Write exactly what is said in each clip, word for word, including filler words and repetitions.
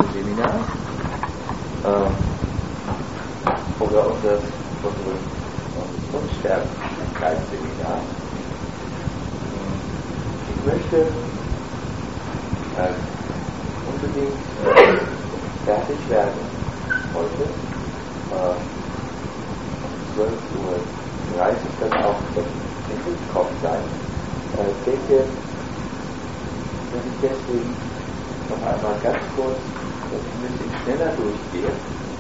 Seminar äh, oder unser, unser Unsterblichkeitsseminar. Ich möchte äh, unbedingt äh, fertig werden heute. Äh, um zwölf Uhr dreißig dann auch im Hinterkopf sein. Äh, ich denke, wenn ich deswegen noch einmal ganz kurz ein bisschen schneller durchgehe.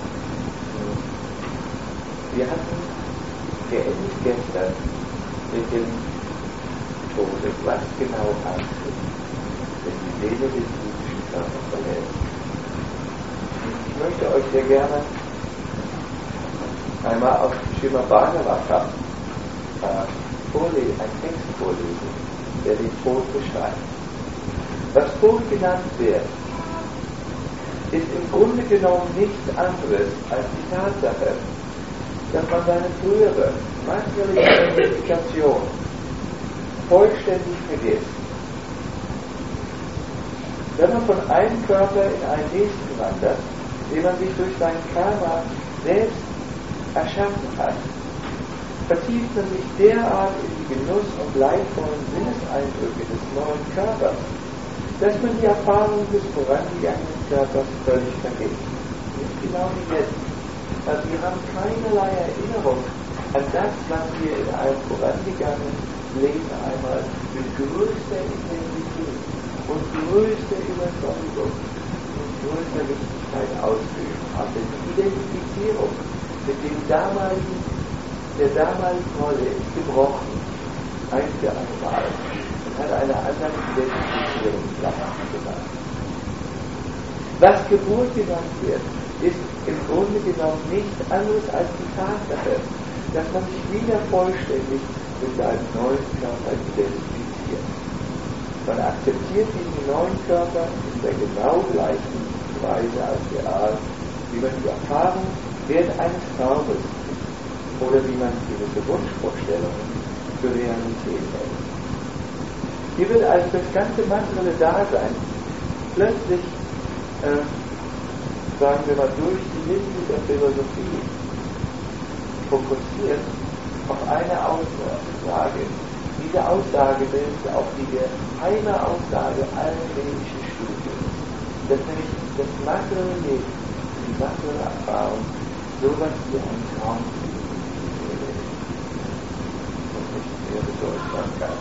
Wir hatten geendet gestern mit dem Tode, was genau eintritt, wenn die Seele den physischen Körper verlässt. Ich möchte euch sehr gerne einmal aus dem Srimad Bhagavatam äh, vorlesen, einen Text vorlesen, der den Tod beschreibt. Was Tod genannt wird, ist im Grunde genommen nichts anderes als die Tatsache, dass man seine frühere materielle Identifikation vollständig vergisst. Wenn man von einem Körper in einen nächsten wandert, den man sich durch seinen Karma selbst erschaffen hat, vertieft man sich derart in die Genuss- und leidvollen Sinneseindrücke des neuen Körpers, dass man die Erfahrung des vorangegangenen Körpers völlig vergisst. Nicht genau wie jetzt. Also wir haben keinerlei Erinnerung an das, was wir in einem vorangegangenen Leben einmal mit größter Intensität und größter Überzeugung und größter Wichtigkeit ausgeübt haben. Denn die Identifizierung mit dem damaligen, der damaligen Rolle ist gebrochen, ein für einmal, und hat eine andere Identifizierung gemacht. Was Geburt genannt wird, ist im Grunde genommen nichts anderes als die Tatsache, dass man sich wieder vollständig mit seinem neuen Körper identifiziert. Man akzeptiert diesen neuen Körper in der genau gleichen Weise als real, wie man die Erfahrung während eines Traumes oder wie man gewisse Wunschvorstellungen für Realität hält. Hier wird also das ganze materielle Dasein plötzlich äh, sagen wir mal, durch die Linse der Philosophie fokussiert auf eine Aussage. Diese Aussage bildet auch die geheime Aussage aller vedischen Studien, dass nämlich das materielle Leben, die materielle Erfahrung, sowas wie ein Traum ist und nicht mehr bedeutsam kann.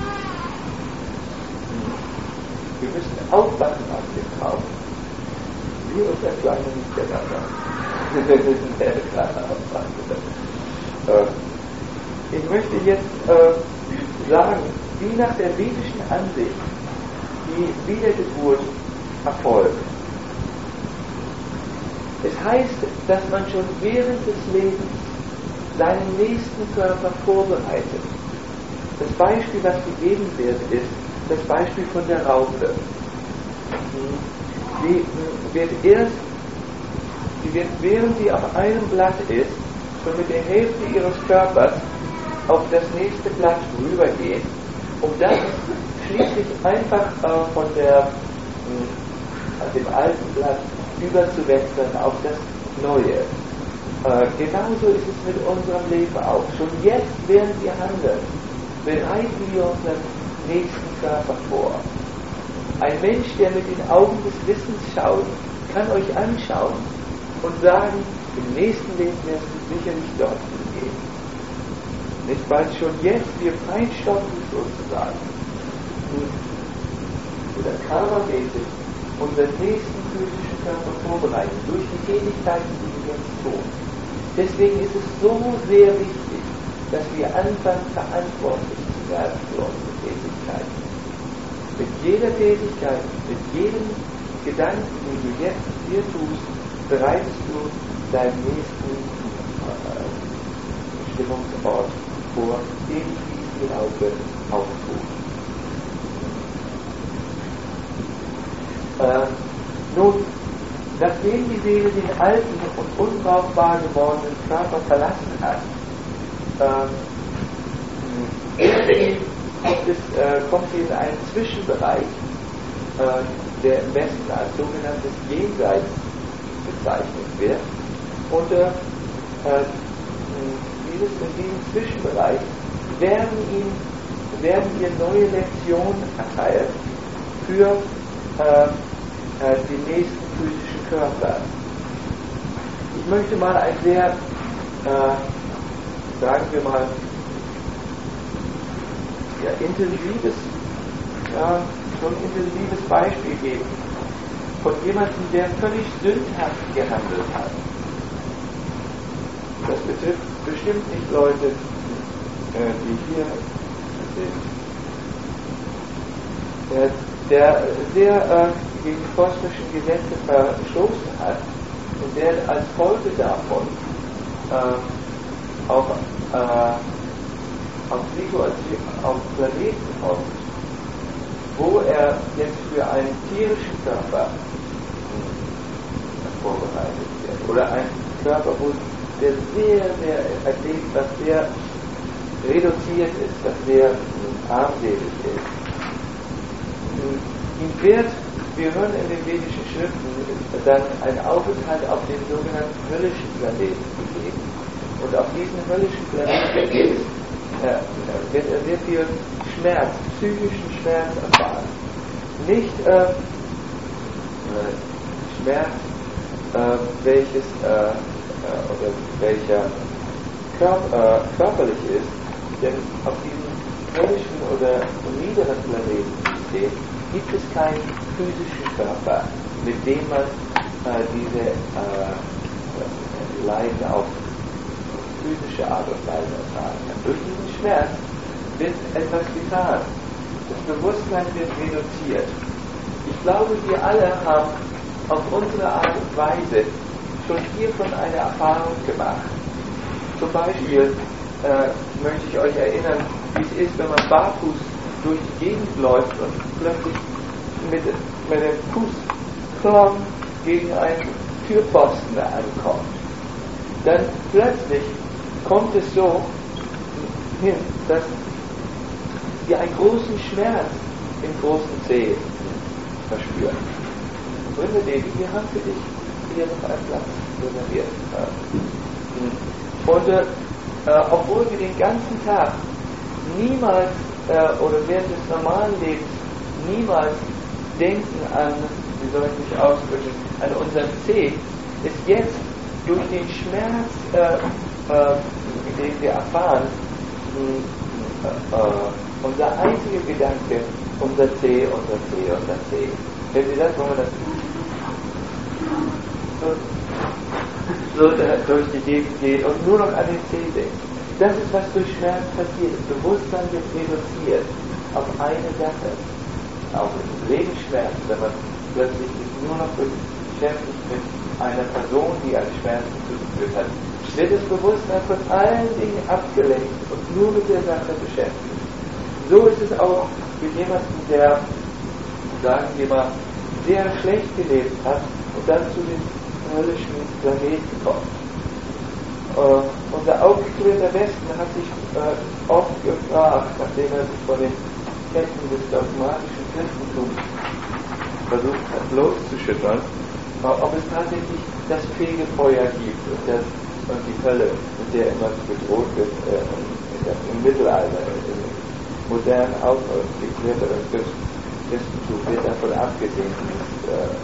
Wir müssen aufpassen auf den Traum. Wir und der Kleine nicht der Kleine. Der Kleine aufpassen. Ich möchte jetzt äh, sagen, wie nach der vedischen Ansicht die Wiedergeburt erfolgt. Es heißt, dass man schon während des Lebens seinen nächsten Körper vorbereitet. Das Beispiel, was gegeben wird, ist das Beispiel von der Raupe. Sie wird erst, sie wird, während sie auf einem Blatt ist, schon mit der Hälfte ihres Körpers auf das nächste Blatt rübergehen, um dann schließlich einfach äh, von der, äh, dem alten Blatt überzuwechseln auf das neue. Äh, genauso ist es mit unserem Leben auch. Schon jetzt, während wir handeln, bereiten wir unseren nächsten Körper vor. Ein Mensch, der mit den Augen des Wissens schaut, kann euch anschauen und sagen, im nächsten Leben wirst du sicherlich dorthin gehen. Nicht, weil schon jetzt wir feinstoffen sozusagen oder karmamäßig unseren nächsten physischen Körper vorbereiten, durch die Tätigkeiten, die wir jetzt tun. Deswegen ist es so sehr wichtig, dass wir anfangen, verantwortlich zu werden für unsere Tätigkeiten. Mit jeder Tätigkeit, mit jedem Gedanken, den du jetzt hier tust, bereitest du deinen nächsten äh, Bestimmungsort vor, den die Auge auftut. Äh, nun, nachdem die Seele den alten und unbrauchbar gewordenen Körper verlassen hat, äh, kommt, es, äh, kommt sie in einen Zwischenbereich, äh, der im Westen als sogenanntes Jenseits bezeichnet wird. Und äh, äh, dieses, in diesem Zwischenbereich werden ihm werden ihr neue Lektionen erteilt für äh, äh, den nächsten physischen Körper. Ich möchte mal ein sehr, äh, sagen wir mal, ja, intensives, ja, schon intensives Beispiel geben von jemandem, der völlig sündhaft gehandelt hat. Das betrifft bestimmt nicht Leute, äh, die hier sind. Der, der sehr äh, gegen die kosmischen Gesetze verstoßen hat und der als Folge davon äh, auf, äh, auf Situation, auf Planeten kommt, wo er jetzt für einen tierischen Körper vorbereitet wird. Oder ein Körper, wo der sehr, sehr erlebt, was sehr reduziert ist, was sehr armselig ist. Ihm wird, wir hören in den vedischen Schriften, dann ein Aufenthalt auf dem sogenannten höllischen Planeten gegeben. Und auf diesem höllischen Planeten äh, wird er sehr viel Schmerz, psychischen Schmerz erfahren. Nicht äh, Schmerz, äh, welches äh, äh, oder welcher körper, äh, körperlich ist, denn auf diesem höllischen oder niederen Planetensystem gibt es keinen physischen Körper, mit dem man äh, diese äh, Leiden auf physische Art und Weise erfahren kann. Durch diesen Schmerz wird etwas getan. Das Bewusstsein wird reduziert. Ich glaube, wir alle haben auf unsere Art und Weise schon hiervon eine Erfahrung gemacht. Zum Beispiel äh, möchte ich euch erinnern, wie es ist, wenn man barfuß durch die Gegend läuft und plötzlich mit, mit dem Fuß klang gegen einen Türpfosten ankommt. Dann plötzlich kommt es so hin, dass wir einen großen Schmerz im großen Zeh verspüren. Gründe, David, wir haben für dich hier noch einen Platz reserviert. Und äh, äh, obwohl wir den ganzen Tag niemals äh, oder während des normalen Lebens niemals denken an, wie soll ich mich ausdrücken, an unseren Zeh, ist jetzt durch den Schmerz, äh, äh, den wir erfahren, äh, äh, unser einziger Gedanke, unser Zeh, unser Zeh, unser Zeh. Wenn Sie das, wollen wir das so, so durch die Gegend geht und nur noch an den Zeh denkt. Das ist, was durch Schmerz passiert. Das Bewusstsein wird reduziert auf eine Sache. Auch im Lebensschmerz, wenn man plötzlich nur noch beschäftigt mit einer Person, die einen Schmerz zugeführt hat, wird das Bewusstsein von allen Dingen abgelenkt und nur mit der Sache beschäftigt. So ist es auch für jemanden, der, sagen wir mal, sehr schlecht gelebt hat und dann zu den höllischen Planeten kommt. Uh, unser aufgeklärter Westen hat sich uh, oft gefragt, nachdem er sich von den Ketten des dogmatischen Christentums versucht hat loszuschütteln, uh, ob es tatsächlich das Fegefeuer gibt und, das, und die Hölle, mit der immer bedroht wird uh, in der, im Mittelalter, im modernen aufgeklärteren Christentum wird davon abgesehen. Uh,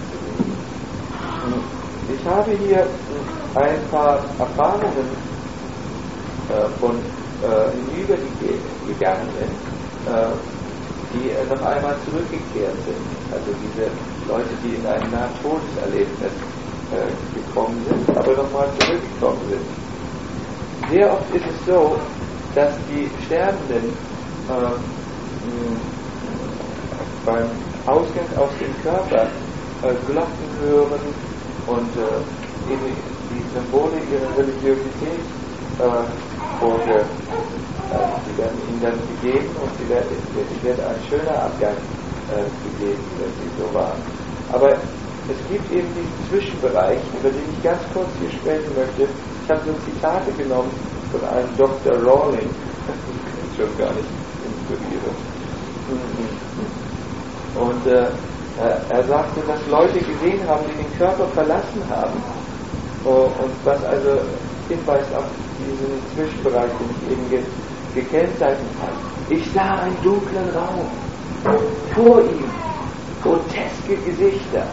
Ich habe hier ein paar Erfahrungen äh, von äh, Hinübergegangenen, äh, die äh, noch einmal zurückgekehrt sind. Also diese Leute, die in ein Nahtodeserlebnis äh, gekommen sind, aber nochmal zurückgekommen sind. Sehr oft ist es so, dass die Sterbenden äh, mh, beim Ausgang aus dem Körper äh, Glocken hören und äh, die, die Symbole ihrer Religiosität äh, wurde, äh, die werden ihnen dann gegeben und sie wird, es wird ein schöner Abgang äh, gegeben, wenn sie so waren. Aber es gibt eben diesen Zwischenbereich, über den ich ganz kurz hier sprechen möchte. Ich habe so Zitate genommen von einem Doktor Rawling, das klingt schon gar nicht inspirierend. Und äh, Er sagte, dass Leute gesehen haben, die den Körper verlassen haben. Und was also hinweist auf diesen Zwischenbereich, den ich eben ge gekennzeichnet habe. Ich sah einen dunklen Raum. Vor ihm groteske Gesichter.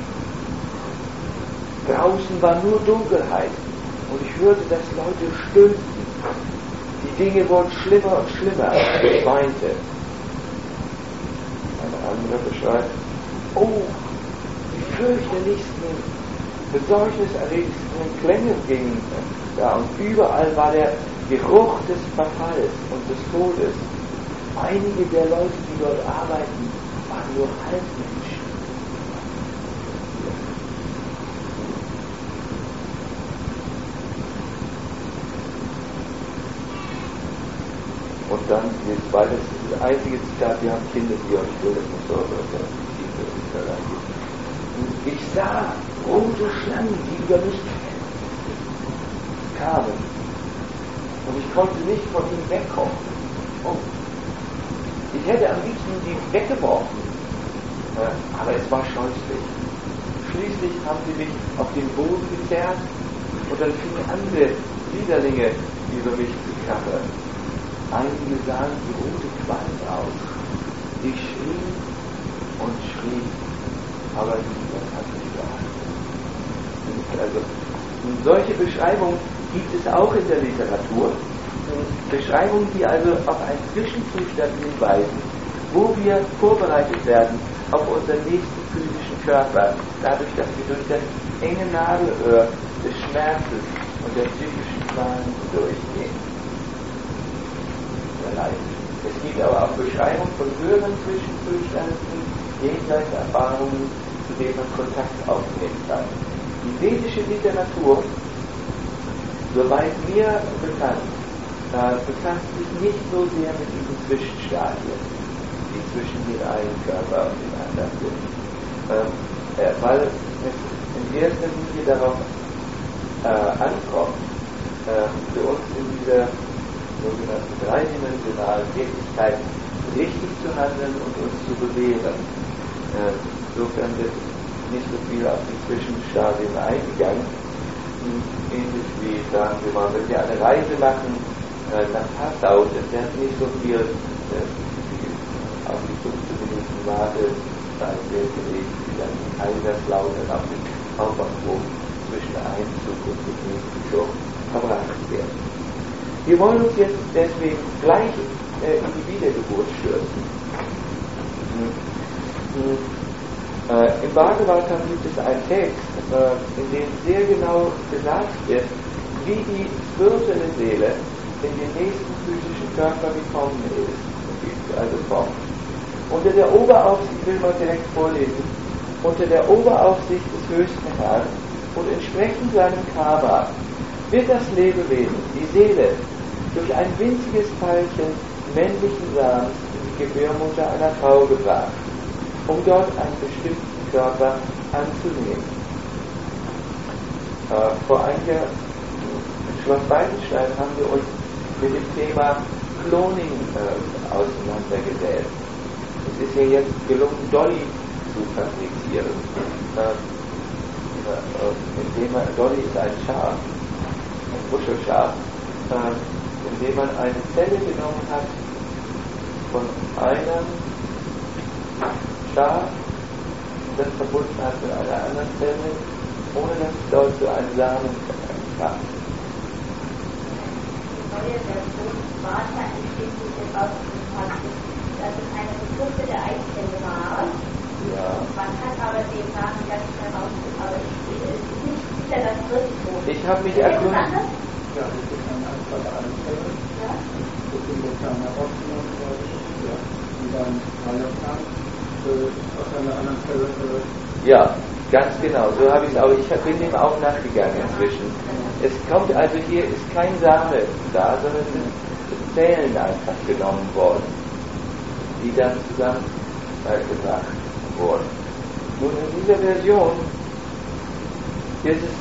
Draußen war nur Dunkelheit. Und ich hörte, dass Leute stöhnten. Die Dinge wurden schlimmer und schlimmer. Ich weinte. Ein anderer beschreibt, oh, die fürchterlichsten, besorgniserregendsten Klänge gingen da. Und überall war der Geruch des Verfalls und des Todes. Einige der Leute, die dort arbeiten, waren nur Halbmenschen. Und dann, weil das ist das einzige Zitat, wir haben Kinder, die euch will, das muss so ich sah rote Schlangen, die über mich kamen. Und ich konnte nicht von ihnen wegkommen. Oh. Ich hätte am liebsten die weggeworfen. Aber es war scheußlich. Schließlich haben sie mich auf den Boden gezerrt und dann fingen andere Widerlinge über mich zu kappern. Einige sahen wie rote Quallen aus. Ich schrie und schrie, aber niemand hat mich geachtet. Also, solche Beschreibungen gibt es auch in der Literatur. Beschreibungen, die also auf einen Zwischenzustand hinweisen, wo wir vorbereitet werden auf unseren nächsten physischen Körper, dadurch, dass wir durch das enge Nadelöhr des Schmerzes und der psychischen Qualen durchgehen. Es gibt aber auch Beschreibungen von höheren Zwischenzuständen, Jenseitserfahrungen, zu denen man Kontakt aufnehmen kann. Die vedische Literatur, soweit mir bekannt, äh, befasst sich nicht so sehr mit diesen Zwischenstadien, die zwischen dem einen Körper und dem anderen sind, ähm, äh, weil es in erster Linie darauf äh, ankommt, äh, für uns in dieser sogenannten dreidimensionalen Tätigkeit richtig zu handeln und uns zu bewähren. Äh, insofern wird nicht so viel auf die Zwischenstadien eingegangen. Ähnlich wie, sagen wir mal, wenn wir eine Reise machen äh, nach Passau, das wird nicht so viel äh, auf die fünfzehn Minuten Wartezeit wird gelegt, wie dann in Kaiserslautern auf dem Hauptbahnhof zwischen Einzug und dem nächsten Zug verbracht werden. Wir wollen uns jetzt deswegen gleich äh, in die Wiedergeburt stürzen. Hm. Hm. Äh, Im Bhagavatam gibt es einen Text, äh, in dem sehr genau gesagt wird, wie die zwölfte Seele in den nächsten physischen Körper gekommen ist, also kommt. Unter der Oberaufsicht, ich will mal direkt vorlesen, unter der Oberaufsicht des höchsten Herrn und entsprechend seinem Karma wird das Lebewesen, die Seele, durch ein winziges Teilchen männlichen Samens in die Gebärmutter einer Frau gebracht, um dort einen bestimmten Körper anzunehmen. Äh, vor einiger in Schloss Weidenstein haben wir uns mit dem Thema Cloning äh, auseinandergesetzt. Es ist ja jetzt gelungen, Dolly zu fabrizieren. Äh, äh, indem man, Dolly ist ein Schaf, ein Muschelschaf, äh, indem man eine Zelle genommen hat von einem Schaf, das verbunden hat mit einer anderen Zelle, ohne dass es dort zu einem Samen kam. Die neue Version war ja entsteht durch den Ausdruck, dass es eine Befruchte der Eizelle war. Ja. Man kann aber den Samen ganz herausfinden, aber ich bin nicht sicher, dass es wirklich so ist. Ich habe mich erkundigt. Ja, das ist eine Anzahl der Anfälle. Ja. Das sind wir dann herausgenommen worden. Ja. Und dann Heilerplan äh, aus einer anderen Zelle. Äh, Ja, ganz genau. So habe ich es auch. Ich bin dem auch nachgegangen inzwischen. Es kommt also hier ist kein Same da, sondern es sind Zellen einfach genommen worden, die dann zusammengebracht äh, wurden. Nun in dieser Version ist es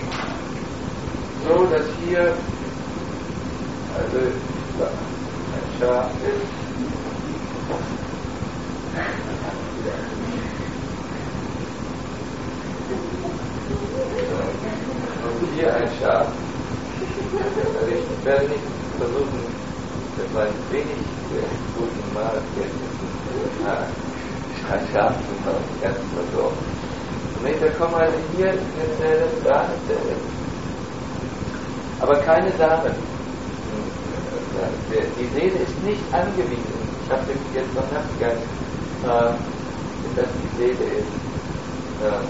so, dass hier also ein Schaf ist. hier ein Schaf. Ich werde nicht versuchen, mit meinen wenig guten Malkenntnissen ein Schaf zu machen, ganz mal so. Und da kommen also hier eine Zelle, da eine Zelle. Aber keine Samen. Die Seele ist nicht angewiesen. Ich habe jetzt noch nachgegangen, äh, dass die Seele ist. Äh,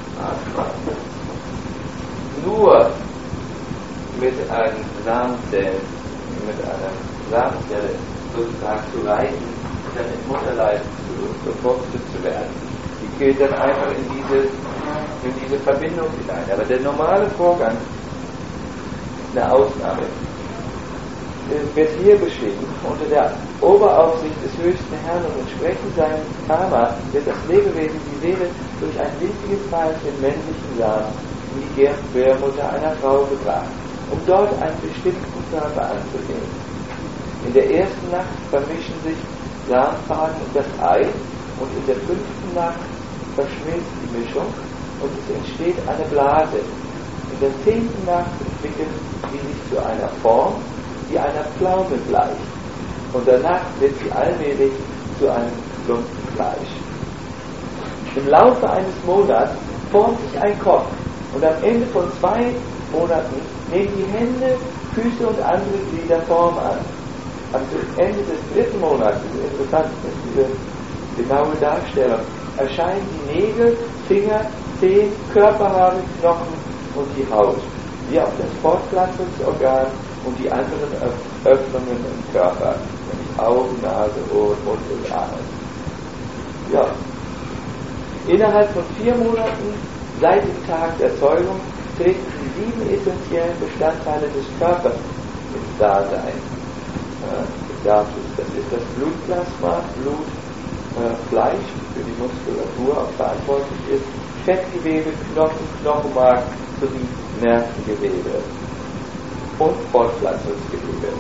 nur mit einem Samenzellen, mit einer Samenzelle sozusagen zu reiten und dann im Mutterleib befruchtet zu werden. Die geht dann einfach in diese, in diese Verbindung hinein. Aber der normale Vorgang ist eine Ausnahme. Wird hier beschrieben, unter der Oberaufsicht des höchsten Herrn und entsprechend seinem Karma wird das Lebewesen, die Seele, durch ein winziges Teilchen männlichen Samen in die Gebärmutter einer Frau gebracht, um dort einen bestimmten Körper anzunehmen. In der ersten Nacht vermischen sich Samenfaden und das Ei und in der fünften Nacht verschmilzt die Mischung und es entsteht eine Blase. In der zehnten Nacht entwickelt sie sich zu einer Form, die einer Pflaume gleicht, und danach wird sie allmählich zu einem Klumpen Fleisch. Im Laufe eines Monats formt sich ein Kopf, und am Ende von zwei Monaten nehmen die Hände, Füße und andere Glieder Form an. Am Ende des dritten Monats, das ist interessant, das ist diese genaue Darstellung, erscheinen die Nägel, Finger, Zehen, Körperhaare, Knochen und die Haut, wie auch das Fortpflanzungsorgan und die anderen Öffnungen im Körper, nämlich Augen, Nase, Ohren, Mund und Arme. Ja. Innerhalb von vier Monaten seit dem Tag der Zeugung treten die sieben essentiellen Bestandteile des Körpers ins Dasein. Äh, das ist das Blutplasma, Blut, äh, Fleisch, für die Muskulatur auch verantwortlich ist, Fettgewebe, Knochen, Knochenmark sowie Nervengewebe und Fortpflanzungsgewebe.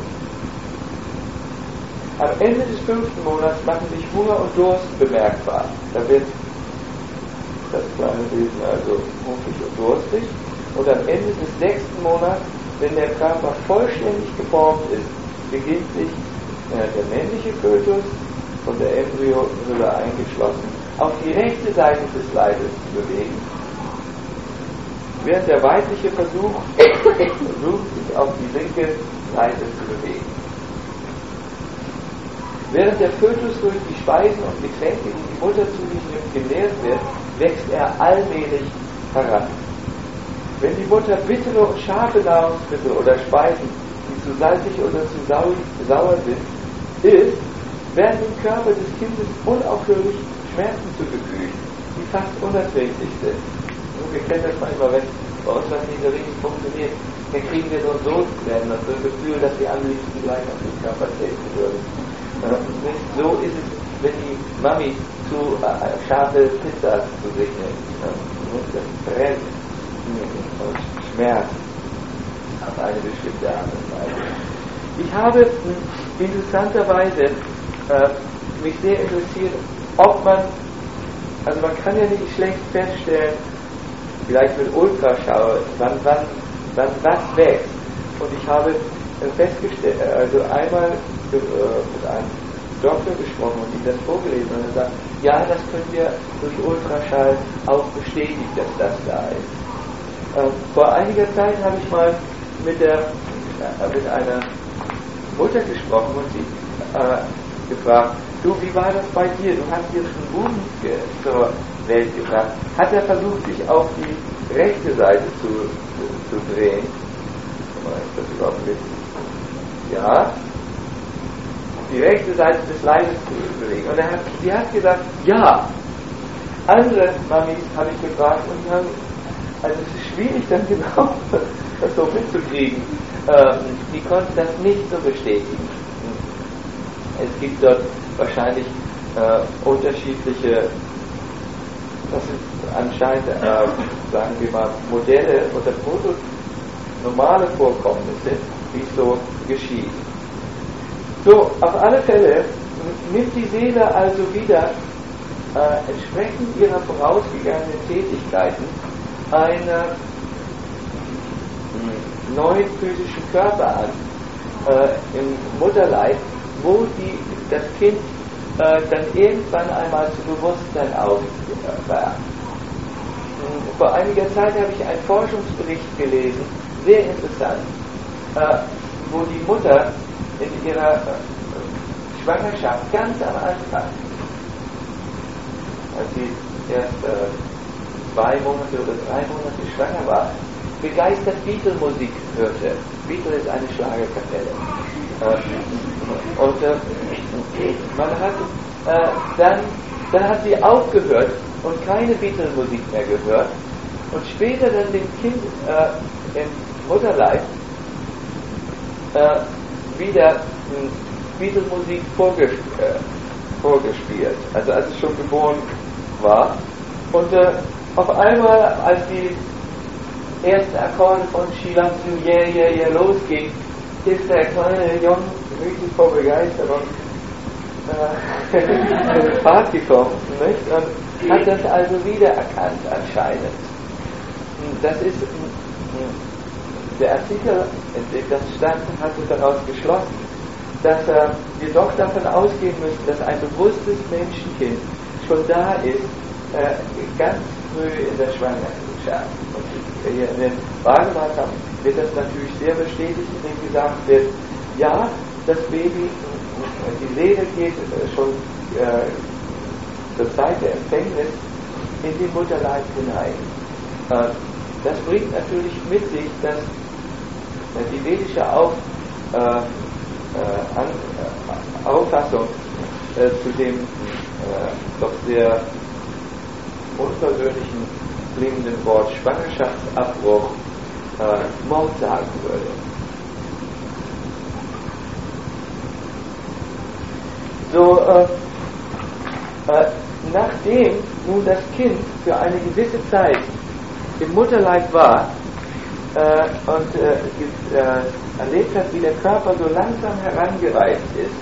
Am Ende des fünften Monats machen sich Hunger und Durst bemerkbar. Da wird das kleine Wesen also hungrig und durstig. Und am Ende des sechsten Monats, wenn der Körper vollständig geformt ist, beginnt sich äh, der männliche Fötus von der Embryonhülle eingeschlossen auf die rechte Seite des Leibes zu bewegen, während der weibliche Versuch versucht, sich auf die linke Seite zu bewegen. Während der Fötus durch die Speisen und Getränke, die die Mutter zu sich nimmt, genährt wird, wächst er allmählich heran. Wenn die Mutter bittere und scharfe Nahrungsmittel oder Speisen, die zu salzig oder zu sauer sind, isst, werden im Körper des Kindes unaufhörlich Schmerzen zugefügt, die fast unerträglich sind. Wir kennen das manchmal, wenn bei uns was nicht so richtig funktioniert, dann kriegen wir so Sodbrennen und so ein Gefühl, dass wir am liebsten gleich auf den Körper treten würden. So ist es, wenn die Mami zu äh, scharfe Pizza zu sich nimmt. Das brennt und schmerzt auf eine bestimmte Art und Weise. Ich habe interessanterweise äh, mich sehr interessiert, ob man, also man kann ja nicht schlecht feststellen, vielleicht mit Ultraschall, wann, wann, wann was wächst. Und ich habe festgestellt, also einmal äh, mit einem Doktor gesprochen und ihm das vorgelesen und er sagt, ja, das können wir durch Ultraschall auch bestätigen, dass das da ist. Äh, vor einiger Zeit habe ich mal mit, der, äh, mit einer Mutter gesprochen und sie äh, gefragt, du, wie war das bei dir? Du hast jetzt einen Buben zur Welt gebracht. Hat er versucht, sich auf die rechte Seite zu, zu, zu drehen? Ist das überhaupt richtig? Ja. Die rechte Seite des Leibes zu bewegen. Und er hat, sie hat gesagt, ja. Andere Mamis habe ich gefragt und die haben, also es ist schwierig dann genau das so mitzukriegen. Ähm, die konnten das nicht so bestätigen. Es gibt dort wahrscheinlich äh, unterschiedliche, das sind anscheinend, äh, sagen wir mal, Modelle oder Proto normale Vorkommnisse, wie es so geschieht. So, auf alle Fälle nimmt die Seele also wieder äh, entsprechend ihrer vorausgegangenen Tätigkeiten eine neuen physischen Körper an, äh, im Mutterleib, wo die, das Kind äh, dann irgendwann einmal zu Bewusstsein aufwacht. Vor einiger Zeit habe ich einen Forschungsbericht gelesen, sehr interessant, äh, wo die Mutter in ihrer äh, Schwangerschaft ganz am Anfang, als sie erst äh, zwei Monate oder drei Monate schwanger war, begeistert Beatle-Musik hörte. Beatle ist eine Schlagerkapelle. Äh, und äh, man hat äh, dann, dann hat sie aufgehört und keine Beatle-Musik mehr gehört und später dann dem Kind äh, im Mutterleib äh, wieder äh, Beatle-Musik vorges äh, vorgespielt, also als es schon geboren war. Und äh, auf einmal, als die ersten Akkorde von She Loves You, Yeah, Yeah, Yeah losging, ist der kleine Junge richtig vor Begeisterung äh, in den Park gekommen, nicht? Und hat das also wiedererkannt anscheinend. Das ist der Artikel, in dem das stand, hat es daraus geschlossen, dass äh, wir doch davon ausgehen müssen, dass ein bewusstes Menschenkind schon da ist, äh, ganz früh in der Schwangerschaft. Und hier in den Bhagavatam wird das natürlich sehr bestätigt, indem gesagt wird, ja, das Baby, die Seele geht äh, schon äh, zur Zeit der Empfängnis in den Mutterleib hinein. Äh, das bringt natürlich mit sich, dass äh, die vedische Auf, äh, äh, An, äh, Auffassung äh, zu dem äh, doch sehr unpersönlichen klingenden Wort Schwangerschaftsabbruch äh, Mord sagen würde. So, äh, äh, nachdem nun das Kind für eine gewisse Zeit im Mutterleib war äh, und äh, äh, erlebt hat, wie der Körper so langsam herangereift ist,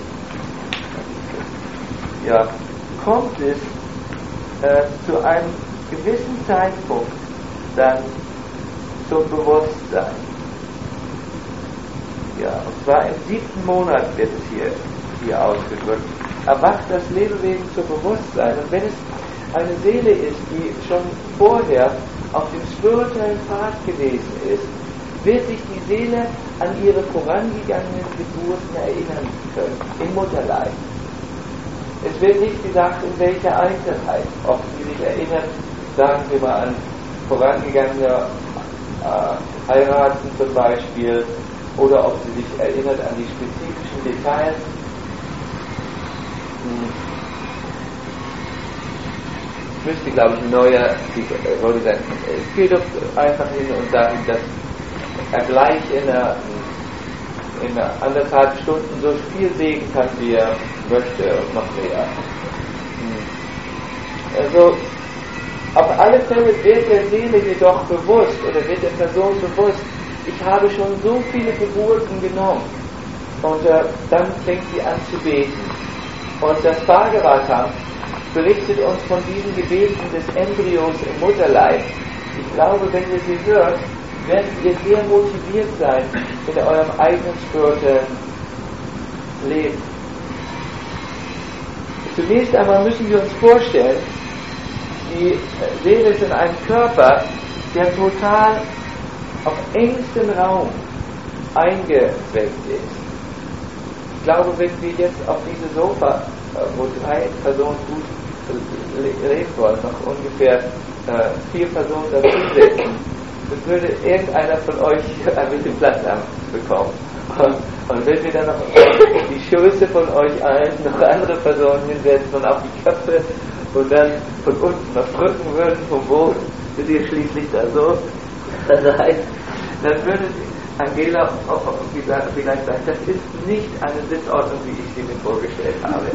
ja, kommt es äh, zu einem gewissen Zeitpunkt dann zum Bewusstsein. Ja, und zwar im siebten Monat wird es hier, hier ausgedrückt. Erwacht das Lebewesen zum Bewusstsein. Und wenn es eine Seele ist, die schon vorher auf dem spirituellen Pfad gewesen ist, wird sich die Seele an ihre vorangegangenen Geburten erinnern können, im Mutterleib. Es wird nicht gesagt, in welcher Einzelheit, ob sie sich erinnern, sagen wir mal, an vorangegangene äh, Heiraten zum Beispiel, oder ob sie sich erinnert an die spezifischen Details. Hm. Müsste, glaube ich, ein neuer Artikel sein. Es geht doch einfach hin und sagen, dass er gleich in einer, in einer anderthalb Stunden so viel sehen kann, wie er möchte und noch mehr. Hm. Also, auf alle Fälle wird der Seele jedoch bewusst, oder wird der Person bewusst, ich habe schon so viele Geburten genommen. Und äh, dann fängt sie an zu beten. Und das Bhagavatam berichtet uns von diesen Gebeten des Embryos im Mutterleib. Ich glaube, wenn ihr sie hört, werdet ihr sehr motiviert sein in eurem eigenen spirituellen Leben. Zunächst einmal müssen wir uns vorstellen, die Seele ist in einem Körper, der total auf engstem Raum eingezwängt ist. Ich glaube, wenn wir jetzt auf diese Sofa, wo drei Personen gut leben wollen, noch ungefähr äh, vier Personen dazusetzen, dann würde irgendeiner von euch ein bisschen Platz bekommen. Und, und wenn wir dann noch die Schöße von euch allen noch andere Personen hinsetzen und auf die Köpfe und dann von unten noch drücken würden vom Boden, bis ihr schließlich da so seid, dann würde Angela auch vielleicht sagen, das ist nicht eine Sitzordnung, wie ich sie mir vorgestellt habe.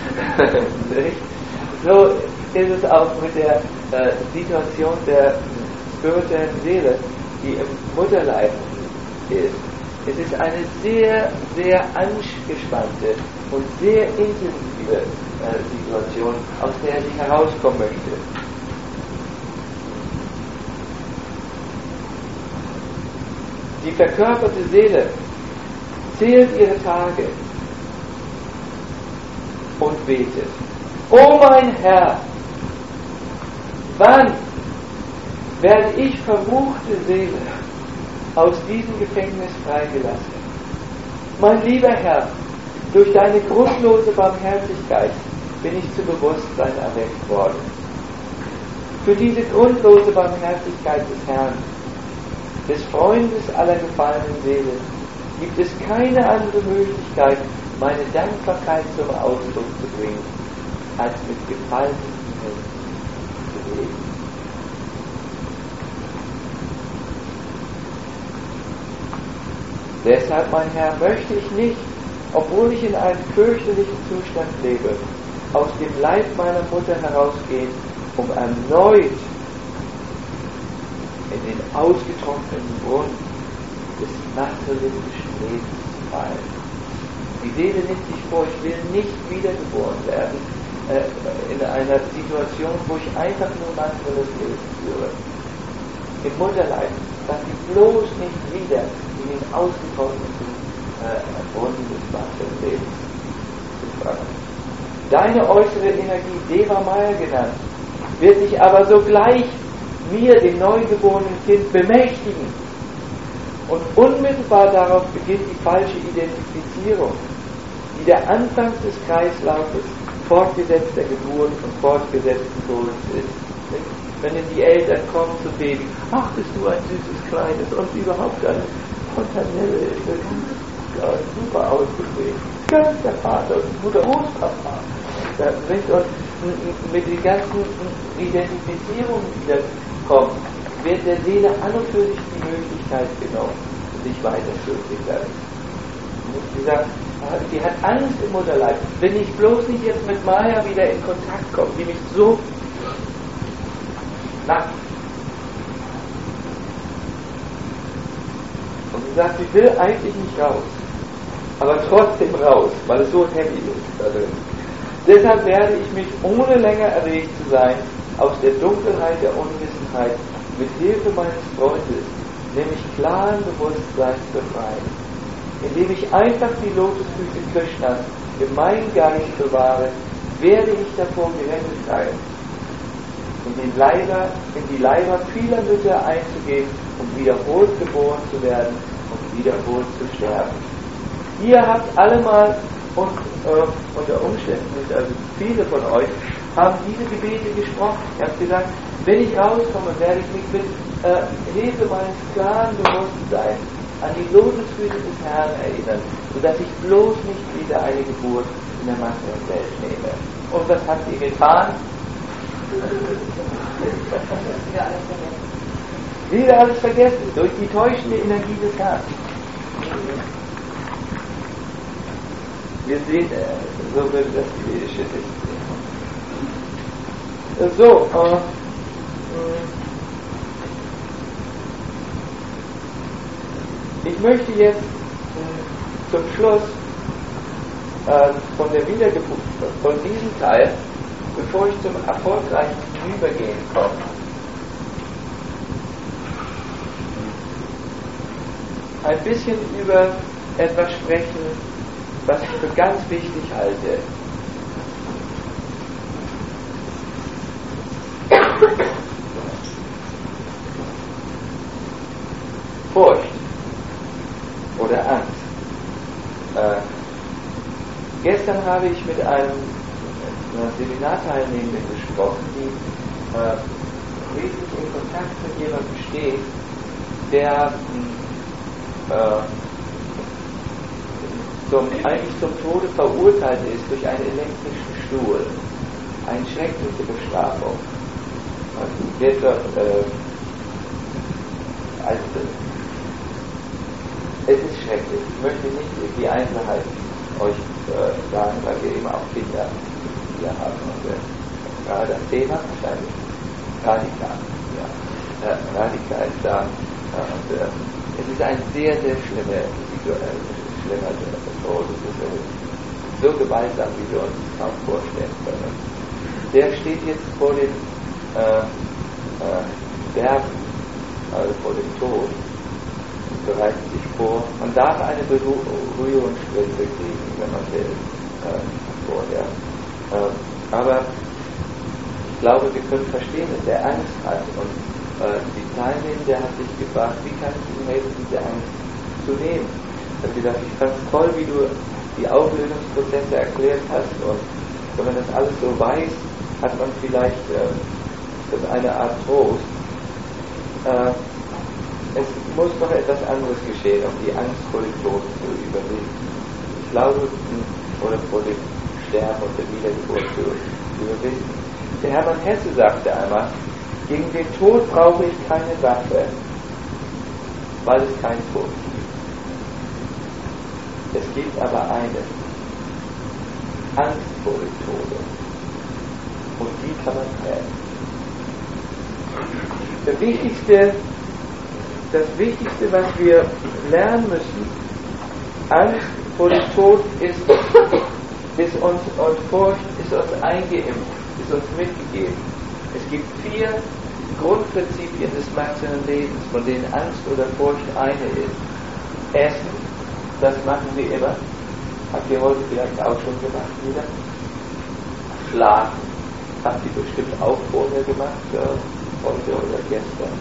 So ist es auch mit der äh, Situation der spirituellen Seele, die im Mutterleib ist. Es ist eine sehr, sehr angespannte und sehr intensive äh, Situation, aus der sie herauskommen möchte. Die verkörperte Seele zählt ihre Tage und betet: O mein Herr, wann werde ich, verruchte Seele, aus diesem Gefängnis freigelassen? Mein lieber Herr, durch deine grundlose Barmherzigkeit bin ich zu Bewusstsein erweckt worden. Für diese grundlose Barmherzigkeit des Herrn, des Freundes aller gefallenen Seelen, gibt es keine andere Möglichkeit, meine Dankbarkeit zum Ausdruck zu bringen, als mit gefallenen Händen zu leben. Deshalb, mein Herr, möchte ich nicht, obwohl ich in einem fürchterlichen Zustand lebe, aus dem Leib meiner Mutter herausgehen, um erneut in den ausgetrockneten Brunnen des materialistischen Lebens zu fallen. Die Seele nimmt sich vor, ich will nicht wiedergeboren werden äh, in einer Situation, wo ich einfach nur materielles Leben führe. Im Mutterleib, dass ich bloß nicht wieder in den ausgetrockneten äh, Brunnen des materiellen Lebens zu fallen. Deine äußere Energie, Deva Maya genannt, wird sich aber sogleich mir, dem neugeborenen Kind, bemächtigen. Und unmittelbar darauf beginnt die falsche Identifizierung, die der Anfang des Kreislaufes fortgesetzter Geburt und fortgesetzten Todes ist. Wenn denn die Eltern kommen zum Baby: Ach, bist du ein süßes Kleines und überhaupt eine Fontanelle, ganz super ausgeprägt. Ganz der Vater und die Mutter, Großpapa. Und mit den ganzen Identifizierungen, die da kommen, wird der Seele an und für sich die Möglichkeit genommen, sich weiterzuentwickeln. Sie sagt, sie hat Angst im Mutterleib. Wenn ich bloß nicht jetzt mit Maya wieder in Kontakt komme, die mich so... Na. Und sie sagt, sie will eigentlich nicht raus, aber trotzdem raus, weil es so heavy ist da drin. Deshalb werde ich mich, ohne länger erregt zu sein, aus der Dunkelheit der Unwissenheit mit Hilfe meines Freundes, nämlich klaren Bewusstseins, befreien, indem ich einfach die Lotusfüße Krishnas in meinem Geist bewahre, werde ich davor gerettet sein, in, den Leiber, in die Leiber vieler Mütter einzugehen, um wiederholt geboren zu werden und wiederholt zu sterben. Ihr habt alle mal und äh, unter Umständen, also viele von euch, haben diese Gebete gesprochen. Ich habe gesagt, wenn ich rauskomme, werde ich mich mit äh, Hilfe meines klaren Bewusstseins an die Lotusfüße des Herrn erinnern, sodass ich bloß nicht wieder eine Geburt in der materiellen Welt nehme. Und was habt ihr getan? Wieder alles vergessen. Wieder alles vergessen, durch die täuschende Energie des Herrn. Wir sehen, äh, so würde das die vedische Sicht sehen. So, äh, ich möchte jetzt äh, zum Schluss äh, von der Wiedergeburt, von diesem Teil, bevor ich zum erfolgreichen Übergehen komme, ein bisschen über etwas sprechen, was ich für ganz wichtig halte. Furcht oder Angst. Äh, gestern habe ich mit einem Seminarteilnehmenden gesprochen, die äh, richtig in Kontakt mit jemandem steht, der äh, Zum, eigentlich zum Tode verurteilt ist durch einen elektrischen Stuhl. Eine schreckliche Bestrafung. Wird, äh, also, es ist schrecklich. Ich möchte nicht die Einzelheiten euch äh, sagen, weil wir eben auch Kinder hier haben. Und, äh, gerade das Thema wahrscheinlich Radika. Ja. Äh, Radika ist da. Äh, und, äh, es ist ein sehr, sehr schlimmer Situation. Schlimmer Tod, das ist so gewaltsam, wie wir uns das kaum vorstellen können. Der steht jetzt vor dem äh, äh, Bergen, also vor dem Tod. bereiten sich vor. Man darf eine Berührungsspritze kriegen, wenn man will, äh, vorher. Äh, aber ich glaube, wir können verstehen, dass er Angst hat. Und äh, die Teilnehmende hat sich gefragt, wie kann ich ihm helfen, diese Angst zu nehmen? Ich habe gedacht, ich fand es toll, wie du die Auflösungsprozesse erklärt hast. Und wenn man das alles so weiß, hat man vielleicht äh, das eine Art Trost. Äh, es muss noch etwas anderes geschehen, um die Angst vor dem Tod zu überwinden. Ich glaube, oder vor dem Sterben und der Wiedergeburt zu überwinden. Der Hermann Hesse sagte einmal, gegen den Tod brauche ich keine Waffe, weil es keinen Tod gibt. Es gibt aber eine, Angst vor dem Tode. Und die kann man trennen. Der wichtigste, das Wichtigste, was wir lernen müssen, Angst vor dem Tod ist, ist uns, und Furcht ist uns eingeimpft, ist uns mitgegeben. Es gibt vier Grundprinzipien des menschlichen Lebens, von denen Angst oder Furcht eine ist. Essen, das machen wir immer. Habt ihr heute vielleicht auch schon gemacht wieder? Schlafen, habt ihr bestimmt auch vorher gemacht, äh, heute oder gestern.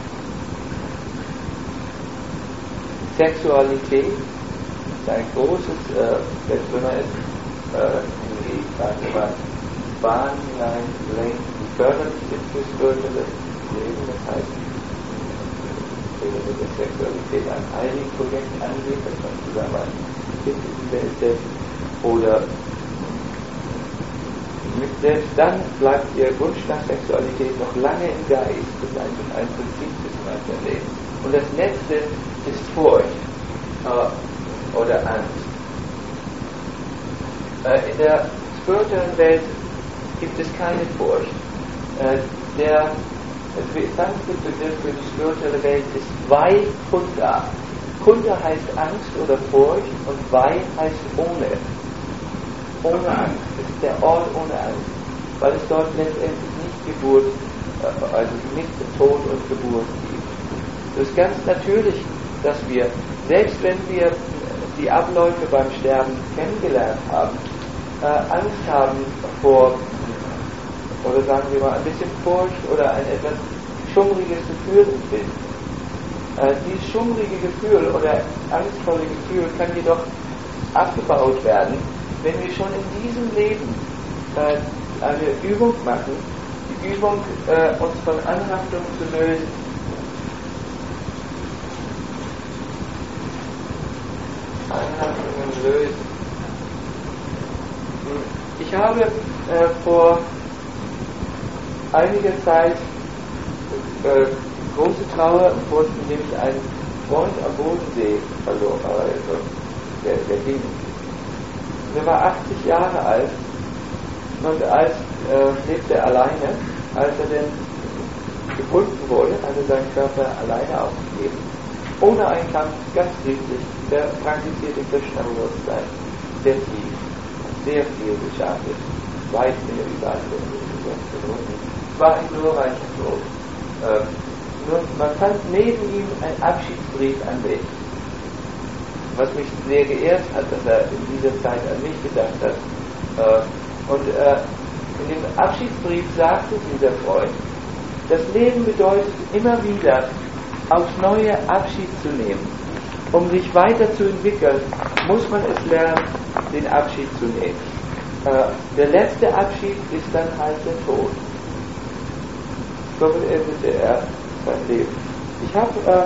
Sexualität ist ein großes, äh, wenn man es äh, in die, sagen wir mal, Bahn hineinlenkt, die förderlich ist fürs spirituelle Leben. Das heißt, wenn man mit der Sexualität ein Heiligenprojekt angeht, dass man zusammen ein Kind in die Welt setzt, oder mit, selbst dann bleibt ihr Wunsch nach Sexualität noch lange im Geist. Das ist ein, ein Prinzip des menschlichen Lebens. Und das letzte ist Furcht äh, oder Angst. Äh, in der spirituellen Welt gibt es keine Furcht. Äh, der sanskrit Begriff für die spirituelle Welt ist Vai-Kunda. Kunda heißt Angst oder Furcht und Vai heißt ohne. Ohne Angst. Es ist der Ort ohne Angst, weil es dort letztendlich nicht Geburt, äh, also nicht Tod und Geburt gibt. Es ist ganz natürlich, dass wir, selbst wenn wir die Abläufe beim Sterben kennengelernt haben, äh, Angst haben vor, oder sagen wir mal, ein bisschen Furcht oder ein etwas schummriges Gefühl empfinden. Äh, dieses schummrige Gefühl oder angstvolle Gefühl kann jedoch abgebaut werden, wenn wir schon in diesem Leben äh, eine Übung machen, die Übung, äh, uns von Anhaftung zu lösen. Anhaftungen lösen. Ich habe äh, vor einiger Zeit äh, große Trauer empfunden, nämlich einen Freund am Bodensee verloren, also der, der ging. Er war achtzig Jahre alt und als äh, lebte er alleine. Als er denn gefunden wurde, hat er seinen Körper alleine aufgegeben, ohne einen Kampf, ganz friedlich. Der praktizierte Krishna-Bewusstsein, sehr tief, sehr viel geschafft, weit mehr wie andere. Es war ein glorreicher Tod. Äh, nur man fand neben ihm einen Abschiedsbrief an mich, was mich sehr geehrt hat, dass er in dieser Zeit an mich gedacht hat. Äh, und äh, in dem Abschiedsbrief sagte dieser Freund, das Leben bedeutet immer wieder, aufs neue Abschied zu nehmen. Um sich weiterzuentwickeln, muss man es lernen, den Abschied zu nehmen. Äh, der letzte Abschied ist dann halt der Tod. So beendete er sein Leben. Ich habe, äh,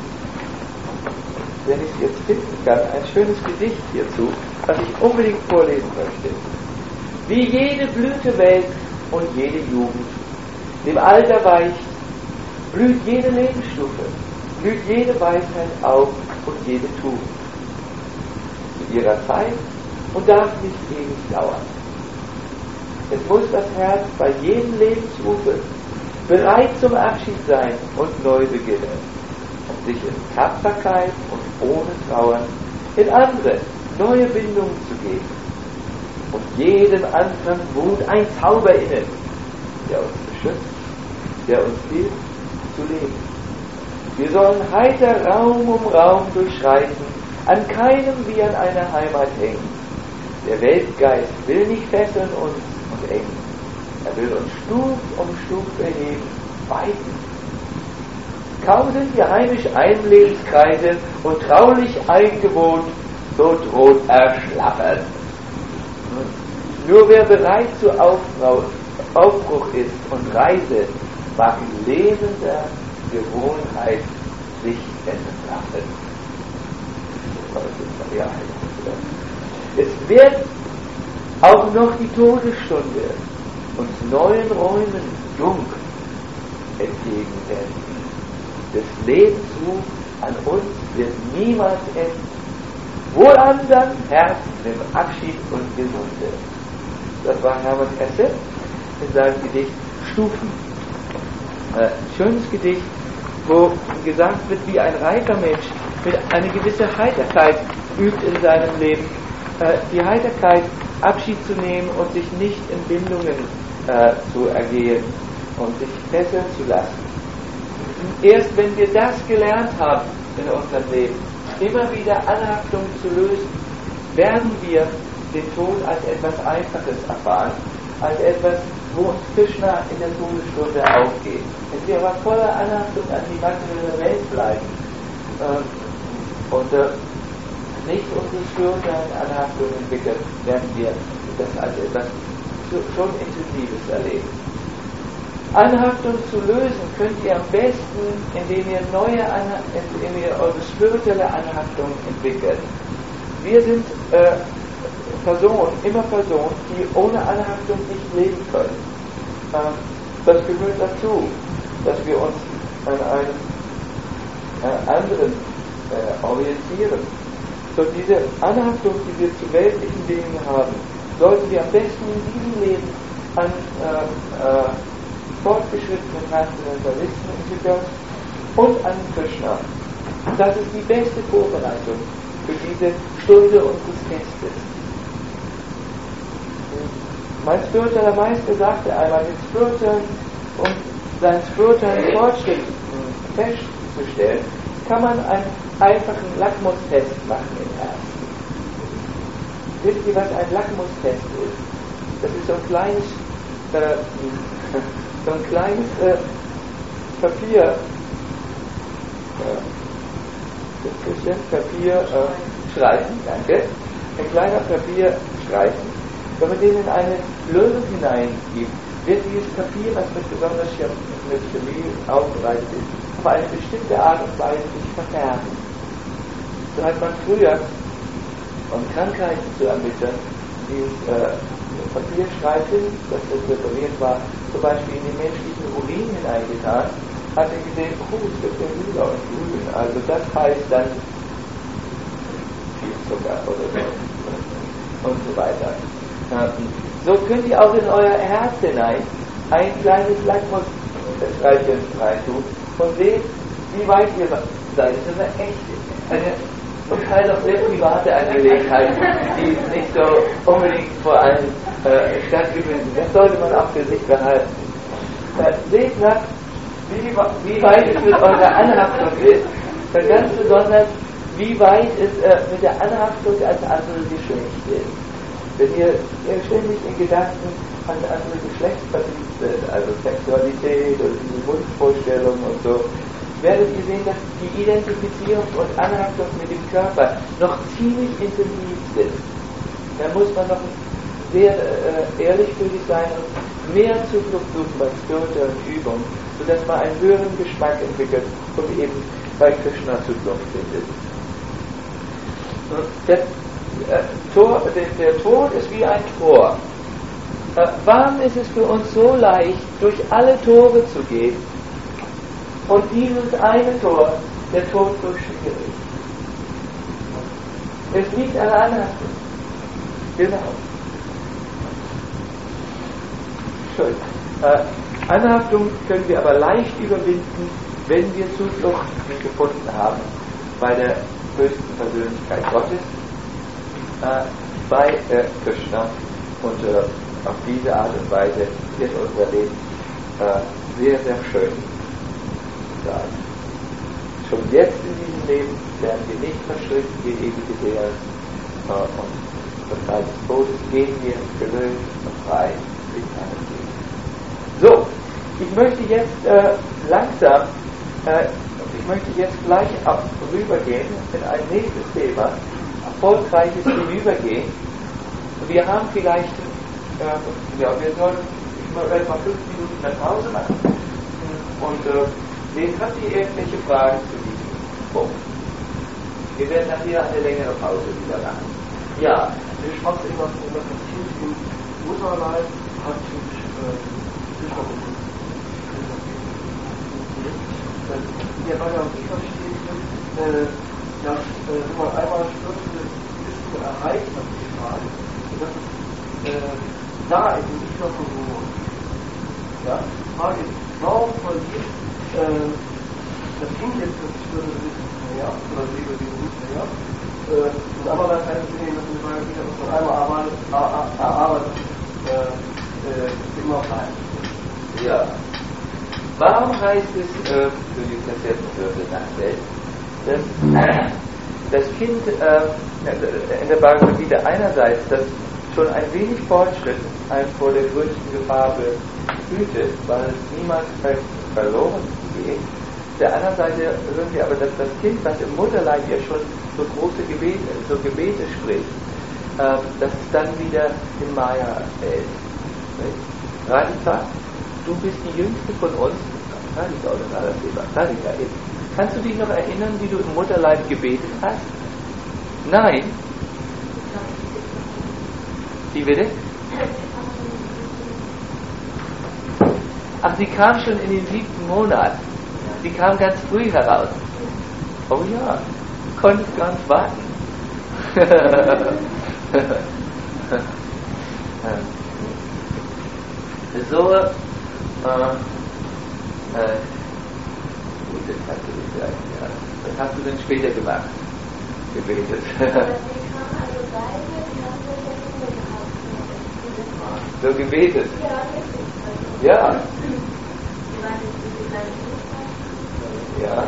wenn ich es jetzt finden kann, ein schönes Gedicht hierzu, was ich unbedingt vorlesen möchte. Wie jede Blüte welkt und jede Jugend, dem Alter weicht, blüht jede Lebensstufe, blüht jede Weisheit auf und jede Tugend. Zu ihrer Zeit und darf nicht ewig dauern. Es muss das Herz bei jedem Lebensrufe bereit zum Abschied sein und neu beginnen, um sich in Tapferkeit und ohne Trauern in andere, neue Bindungen zu geben. Und jedem anderen wohnt ein Zauber innen, der uns beschützt, der uns hilft zu leben. Wir sollen heiter Raum um Raum durchschreiten, an keinem wie an einer Heimat hängen. Der Weltgeist will nicht fesseln uns und engen. Er will uns Stuf um Stuf erheben, weiten. Kaum sind wir heimisch einem Lebenskreise und traulich eingewohnt, so droht Erschlaffen. Nur wer bereit zu Aufbruch, Aufbruch ist und Reise, mag in lebender Gewohnheit sich entlassen. Es wird auch noch die Todesstunde uns neuen Räumen jung entgegenwenden. Des Lebens Ruf an uns wird niemals enden. Wohl andern Herzen im Abschied und Gesunde. Das war Hermann Hesse in seinem Gedicht Stufen. Äh, schönes Gedicht, wo gesagt wird, wie ein reifer Mensch mit einer gewissen Heiterkeit übt in seinem Leben. Äh, die Heiterkeit, Abschied zu nehmen und sich nicht in Bindungen äh, zu ergehen und sich fesseln zu lassen. Erst wenn wir das gelernt haben in unserem Leben, immer wieder Anhaftung zu lösen, werden wir den Tod als etwas Einfaches erfahren, als etwas, wo uns Krishna in der Todesstunde aufgeht. Wenn wir aber voller Anhaftung an die materielle Welt bleiben äh, und äh, nicht unsere spirituellen Anhaftung entwickeln, werden wir das als etwas schon Intensives erleben. Anhaftung zu lösen könnt ihr am besten, indem ihr neue Anha- indem ihr eure spirituelle Anhaftung entwickelt. Wir sind äh, Personen, immer Personen, die ohne Anhaftung nicht leben können. Ähm, das gehört dazu, dass wir uns an einem äh, anderen äh, orientieren. So diese Anhaftung, die wir zu weltlichen Dingen haben, sollten wir am besten in diesem Leben an äh, äh, fortgeschrittenen Transzendentalisten entwickelt und an Krishna. Das ist die beste Vorbereitung für diese Stunde unseres Testes. Mein spiritueller Meister sagte einmal, den spirituellen und seinen spirituellen Fortschritt festzustellen, kann man einen einfachen Lackmustest machen im Herzen. Wisst ihr, was ein Lackmustest ist? Das ist so ein kleines äh, so ein kleines äh, Papier, äh, Papier äh, Streifen, danke, ein kleiner Papierstreifen. Wenn man den in eine Lösung hineingibt, wird dieses Papier, was mit besonders mit Chemie aufbereitet ist, auf eine bestimmte Art und Weise sich verfärben. So hat man früher, um Krankheiten zu ermitteln, dieses äh, Papierstreifen, das präpariert war, zum Beispiel in den menschlichen Urin hineingetan, hat er gesehen, oh, es gibt ja lila und grün, also das heißt dann viel Zucker oder so und so weiter. So könnt ihr auch in euer Herz hinein ein kleines Lackmuststreifen reintun und seht, wie weit ihr seid. Das ist eine echte, eine total auch sehr private Angelegenheit, die nicht so unbedingt vor allem äh, stattfinden. Das sollte man auch für sich behalten. Äh, seht nach, wie, wie weit es mit eurer Anhaftung ist, und ganz besonders, wie weit es äh, mit der Anhaftung als andere Geschlecht ist. Wenn ihr, ihr ständig in Gedanken an andere Geschlecht verliebt seid, also Sexualität oder diese Wunschvorstellungen und so, werdet ihr sehen, dass die Identifizierung und Anhaftung mit dem Körper noch ziemlich intensiv sind. Da muss man noch sehr äh, ehrlich für sich sein und mehr Zuflucht suchen bei spirituellen Übungen, sodass man einen höheren Geschmack entwickelt und eben bei Krishna Zuflucht findet. Der, äh, Tor, der, der Tod ist wie ein Tor. Äh, warum ist es für uns so leicht, durch alle Tore zu gehen? Und dieses eine Tor, der Tod, so schwierig. Es liegt an der Anhaftung. Genau. Schön. Äh, Anhaftung können wir aber leicht überwinden, wenn wir Zuflucht gefunden haben bei der höchsten Persönlichkeit Gottes, äh, bei äh, Krishna. Und äh, auf diese Art und Weise wird unser Leben äh, sehr, sehr schön sein. jetzt in diesem Leben werden wir nicht verschriftet, die ewige Lehre, und zur Zeit des Todes gehen wir gelöst und frei durch seinen Leben. So, ich möchte jetzt äh, langsam, äh, ich möchte jetzt gleich ab, rübergehen in ein nächstes Thema, erfolgreiches Hinübergehen. Wir haben vielleicht, äh, ja, wir sollen etwa fünf Minuten eine Pause machen. Und äh, wen habt ihr irgendwelche Fragen zu diesem Punkt? Wir werden nachher eine längere Pause wieder machen. Ja. Ich sprach immer von der Beziehung im Mutterleib praktisch sicher und ja, weil ja ich verstehe, äh, dass äh, wenn man einmal bestimmte Wissen erreicht hat, die Frage, dass es äh, da ist und nicht nur von so. Ja, die Frage ist, warum verliert äh, das Kind jetzt das schwere Wissen mehr oder das Lebewesen nicht mehr? Äh, und andererseits heißt es eben, dass man sagen kann, was man einmal erarbeitet, erarbeitet äh, äh, immer bleibt. Ja. Warum heißt es, äh, für die Kassettenwürfel nachwählt, dass äh, das Kind äh, in der Bhagavad Gita einerseits das schon ein wenig Fortschritt einem vor der größten Gefahr behütet, weil es niemals verloren geht. Auf der anderen Seite hören wir aber, dass das Kind, was im Mutterleib ja schon so große Gebete, so Gebete spricht, äh, dass es dann wieder in Maya fällt. Radhika, du bist die Jüngste von uns. Radhika oder Radhika? Radhika eben. Kannst du dich noch erinnern, wie du im Mutterleib gebetet hast? Nein. Wie bitte? Ach, sie kam schon in den siebten Monat. Sie kam ganz früh heraus. Oh ja, du konntest gar nicht warten. So, äh, äh, gut, das kannst du nicht sagen, ja. Was hast du denn später gemacht? Gebetet. So gebetet? Ja. Ja.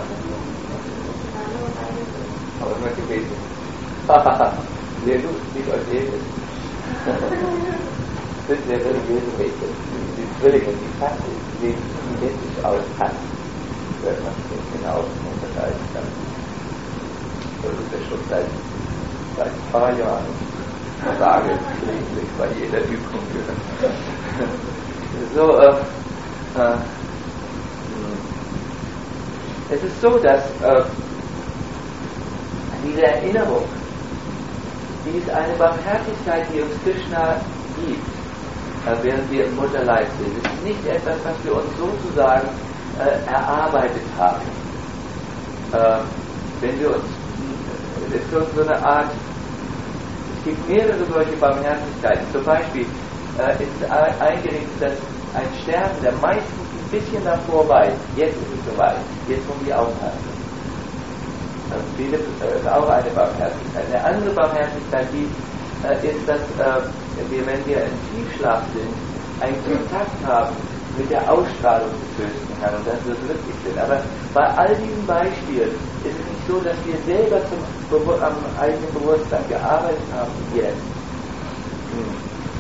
Aber immer gebetet. Sehr gut, nicht euch das sind sehr religiöse Mädchen. Die Zwillinge, die fast sehen identisch aus, fast. Hört man nicht genau unterscheiden kann. Das ist ja schon seit, seit ein paar Jahren. Ich sage gelegentlich bei jeder Übung gehört. So, äh, äh, es ist so, dass äh, diese Erinnerung, die ist eine Barmherzigkeit, die uns Krishna gibt, äh, während wir im Mutterleib sind. Es ist nicht etwas, was wir uns sozusagen äh, erarbeitet haben. Äh, wenn wir uns, es ist so eine Art, es gibt mehrere solche Barmherzigkeiten. Zum Beispiel äh, ist es eingerichtet, dass ein Sterben, der meistens ein bisschen davor weiß, jetzt ist es soweit, jetzt muss ich aufpassen. Das ist auch eine Barmherzigkeit. Eine andere Barmherzigkeit, die äh, ist, dass äh, wir, wenn wir im Tiefschlaf sind, einen Kontakt haben mit der Ausstrahlung des höchsten Herrn und dass wir glücklich sind. Aber bei all diesen Beispielen ist es nicht so, dass wir selber zum, am eigenen Bewusstsein gearbeitet haben jetzt. Hm.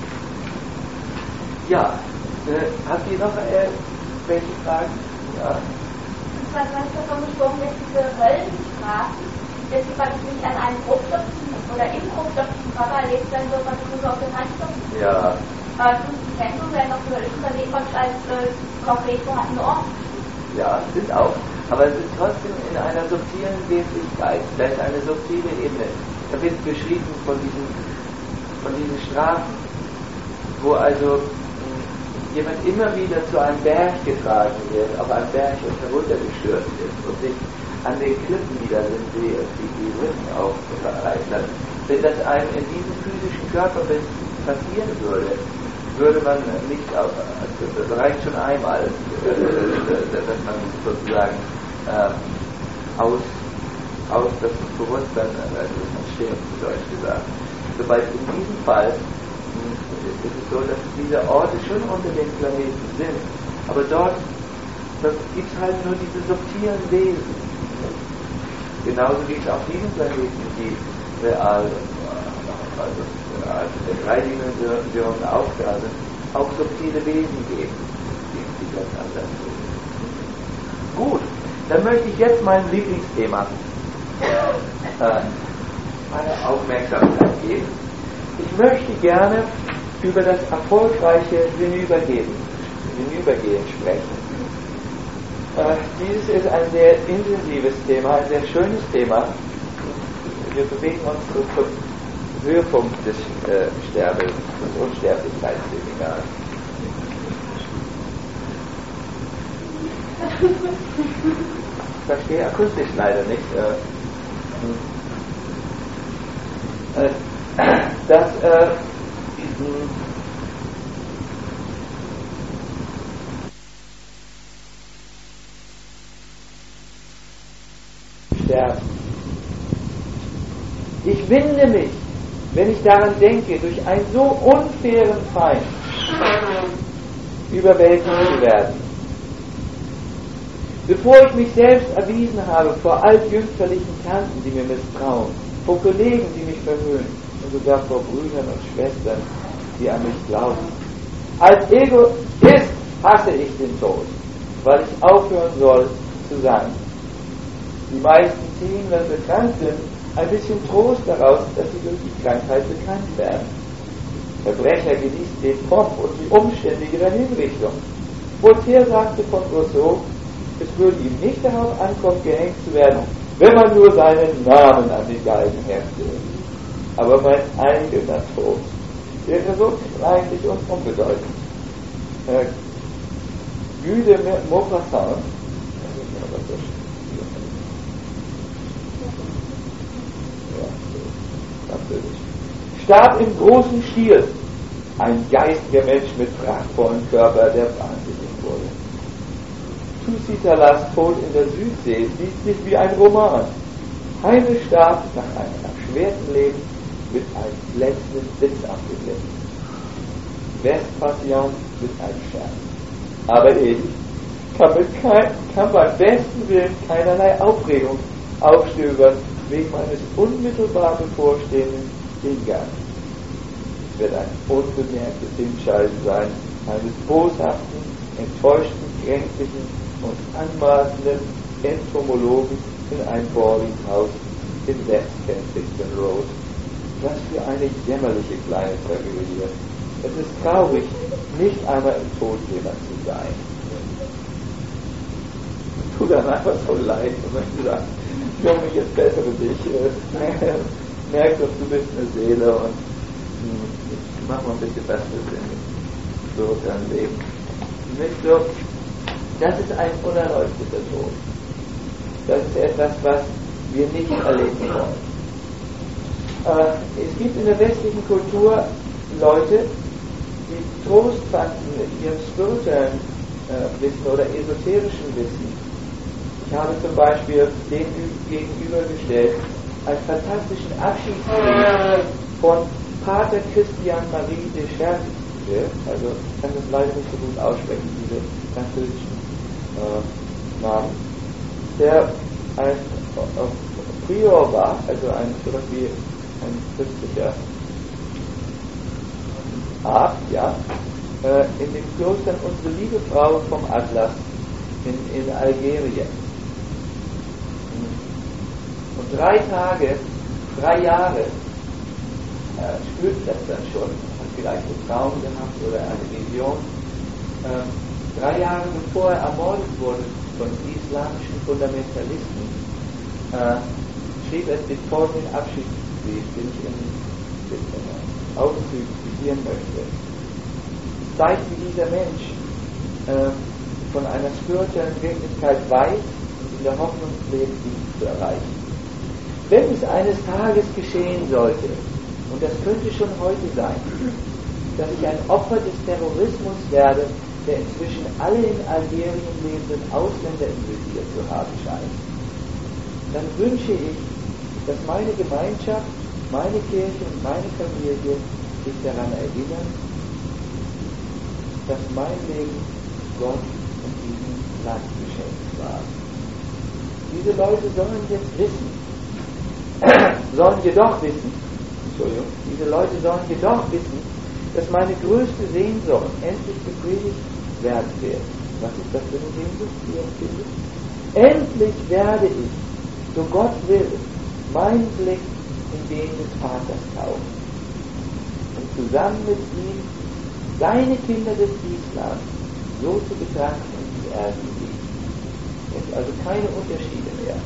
Ja, äh, habt ihr noch äh, welche Fragen? Ja. Was man davon gesprochen, dass diese Höllenstraßen, dass sie praktisch nicht an einem fruchtlosen oder im fruchtlosen Körper erlebt werden, sondern nur auf den Handstoffen. Ja. Aber die Zentren werden auf die Höllenstraßen praktisch als äh, konkret vorhandene Orte. Ja, sind auch. Aber es ist trotzdem in einer subtilen Wesentlichkeit. Da ist eine subtile Ebene. Da wird beschrieben von diesen, von diesen Strafen, wo also jemand immer wieder zu einem Berg getragen wird, auf einen Berg und heruntergestürzt ist und sich an den Klippen wieder sind, die, die, die Rücken aufgereißt hat. Wenn das einem in diesem physischen Körper passieren würde, würde man nicht auf, das reicht schon einmal, dass man sozusagen äh, aus, aus das Bewusstsein, also dass man stirbt, zu Deutsch gesagt. Sobald in diesem Fall ist es so, dass diese Orte schon unter den Planeten sind, aber dort gibt es halt nur diese subtilen Wesen. Genauso wie es auf diesem Planeten die real, also, also der Dreidimension Aufgabe auch subtile Wesen geben, die ganz anders sind. Gut, dann möchte ich jetzt mein Lieblingsthema äh, meine Aufmerksamkeit geben. Ich möchte gerne über das erfolgreiche Hinübergehen, Hinübergehen sprechen. Äh, dieses ist ein sehr intensives Thema, ein sehr schönes Thema. Wir bewegen uns zum Höhepunkt des äh, Sterbe, des Unsterblichkeitsseminars. Ich verstehe akustisch leider nicht. Äh, das äh, Sterben. Ich winde mich, wenn ich daran denke, durch einen so unfairen Feind überwältigt zu werden. Bevor ich mich selbst erwiesen habe vor altjüngsterlichen Tanten, die mir misstrauen, vor Kollegen, die mich verhöhnen und sogar vor Brüdern und Schwestern, die an mich glauben. Als Egoist hasse ich den Tod, weil ich aufhören soll zu sein. Die meisten ziehen, wenn sie krank sind, ein bisschen Trost daraus, dass sie durch die Krankheit bekannt werden. Verbrecher genießen den Pomp und die Umstände ihrer Hinrichtung. Voltaire sagte von Rousseau, es würde ihm nicht darauf ankommen, gehängt zu werden, wenn man nur seinen Namen an den Galgen hefte. Aber mein eigener Tod wäre so kleinlich und unbedeutend. Äh, Guy de Maupassant, starb im großen Stil, ein geistiger Mensch mit prachtvollen Körper, der wahnsinnig wurde. Tusitalas Tod in der Südsee liest sich wie ein Roman. Heine starb nach einem erschwerten Leben mit einem glänzenden Blitz abgeglichen. Vespasian mit einem Scherz. Aber ich kann, mit kein, kann beim besten Willen keinerlei Aufregung aufstöbern wegen meines unmittelbar bevorstehenden Hingangs. Es wird ein unbemerktes Hinschalten sein eines boshaften, enttäuschten, kränklichen und anmaßenden Entomologen in ein Boardinghaus in West Kensington Road. Was für eine jämmerliche kleine Tragödie. Es ist traurig, nicht einmal im Tod jemand zu sein. Es tut einem einfach so leid und möchte sagen, Junge, jetzt bessere dich. Merk doch, du bist eine Seele und mh, mach mal ein bisschen Besseres in so dein Leben. Nicht so, das ist ein unerleuchteter Tod. Das ist etwas, was wir nicht erleben wollen. Äh, es gibt in der westlichen Kultur Leute, die Trost fanden in ihrem spirituellen äh, Wissen oder esoterischen Wissen. Ich habe zum Beispiel dem gegenübergestellt einen fantastischen Abschiedsbrief von Pater Christian Marie de Cherche, also ich kann das leider nicht so gut aussprechen, diese französischen äh, Namen, der ein äh, Prior war, also ein sowas wie ein christlicher Abt, ja, äh, in dem Kloster Unsere Liebe Frau vom Atlas in, in Algerien. Und drei Tage, drei Jahre äh, spürt das dann schon, hat vielleicht einen Traum gehabt oder eine Vision. Äh, drei Jahre bevor er ermordet wurde von islamischen Fundamentalisten, äh, schrieb er den folgenden Abschiedsbrief, den ich in, in äh, Auszügen zitieren möchte. Zeigt, wie dieser Mensch äh, von einer spirituellen Wirklichkeit weiß und in der Hoffnung lebt, dies zu erreichen. Wenn es eines Tages geschehen sollte, und das könnte schon heute sein, dass ich ein Opfer des Terrorismus werde, der inzwischen alle in Algerien lebenden Ausländer im Visier zu haben scheint, dann wünsche ich, dass meine Gemeinschaft, meine Kirche und meine Familie sich daran erinnern, dass mein Leben Gott und diesem Land geschenkt war. diese Leute sollen jetzt wissen, sollen jedoch wissen, Entschuldigung, diese Leute sollen jedoch wissen, dass meine größte Sehnsucht endlich befriedigt werden wird. Was ist das für eine Sehnsucht, die ihr empfindet? Endlich werde ich, so Gott will, meinen Blick in den des Vaters tauchen und zusammen mit ihm seine Kinder des Islam so zu betrachten, wie er sie sieht. Jetzt also keine Unterschiede mehr.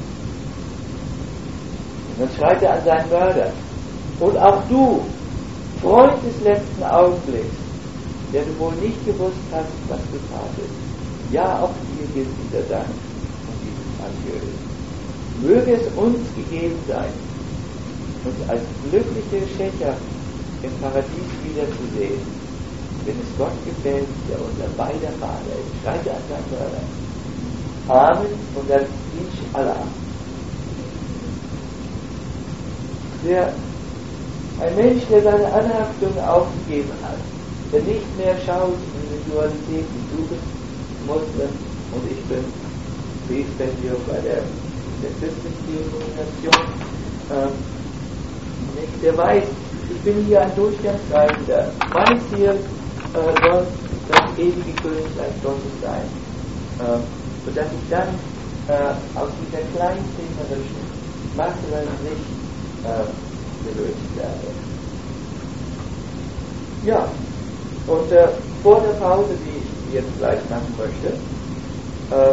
Und dann schreit er an seinen Mörder: Und auch du, Freund des letzten Augenblicks, der du wohl nicht gewusst hast, was du tatest, ja, auch dir gilt dieser Dank und dieses Angehörig. Möge es uns gegeben sein, uns als glückliche Schächer im Paradies wiederzusehen, wenn es Gott gefällt, der unser beider Vater ist. Schreit er an seinen Mörder. Amen und dann Inshallah. Der, ein Mensch, der seine Anhaftung aufgegeben hat, der nicht mehr schaut in die Dualität, du bist Muslim und ich bin Briefspendier bei der, der christlichen Denomination, ähm, nicht, der weiß, ich bin hier ein Durchgangsreisender. Mein Ziel äh, soll das ewige Königreich Gottes sein. Ähm, sodass ich dann äh, aus dieser kleinfingerischen materiellen Sicht äh, gelöst werde. Ja, und äh, vor der Pause, die ich jetzt gleich machen möchte, äh,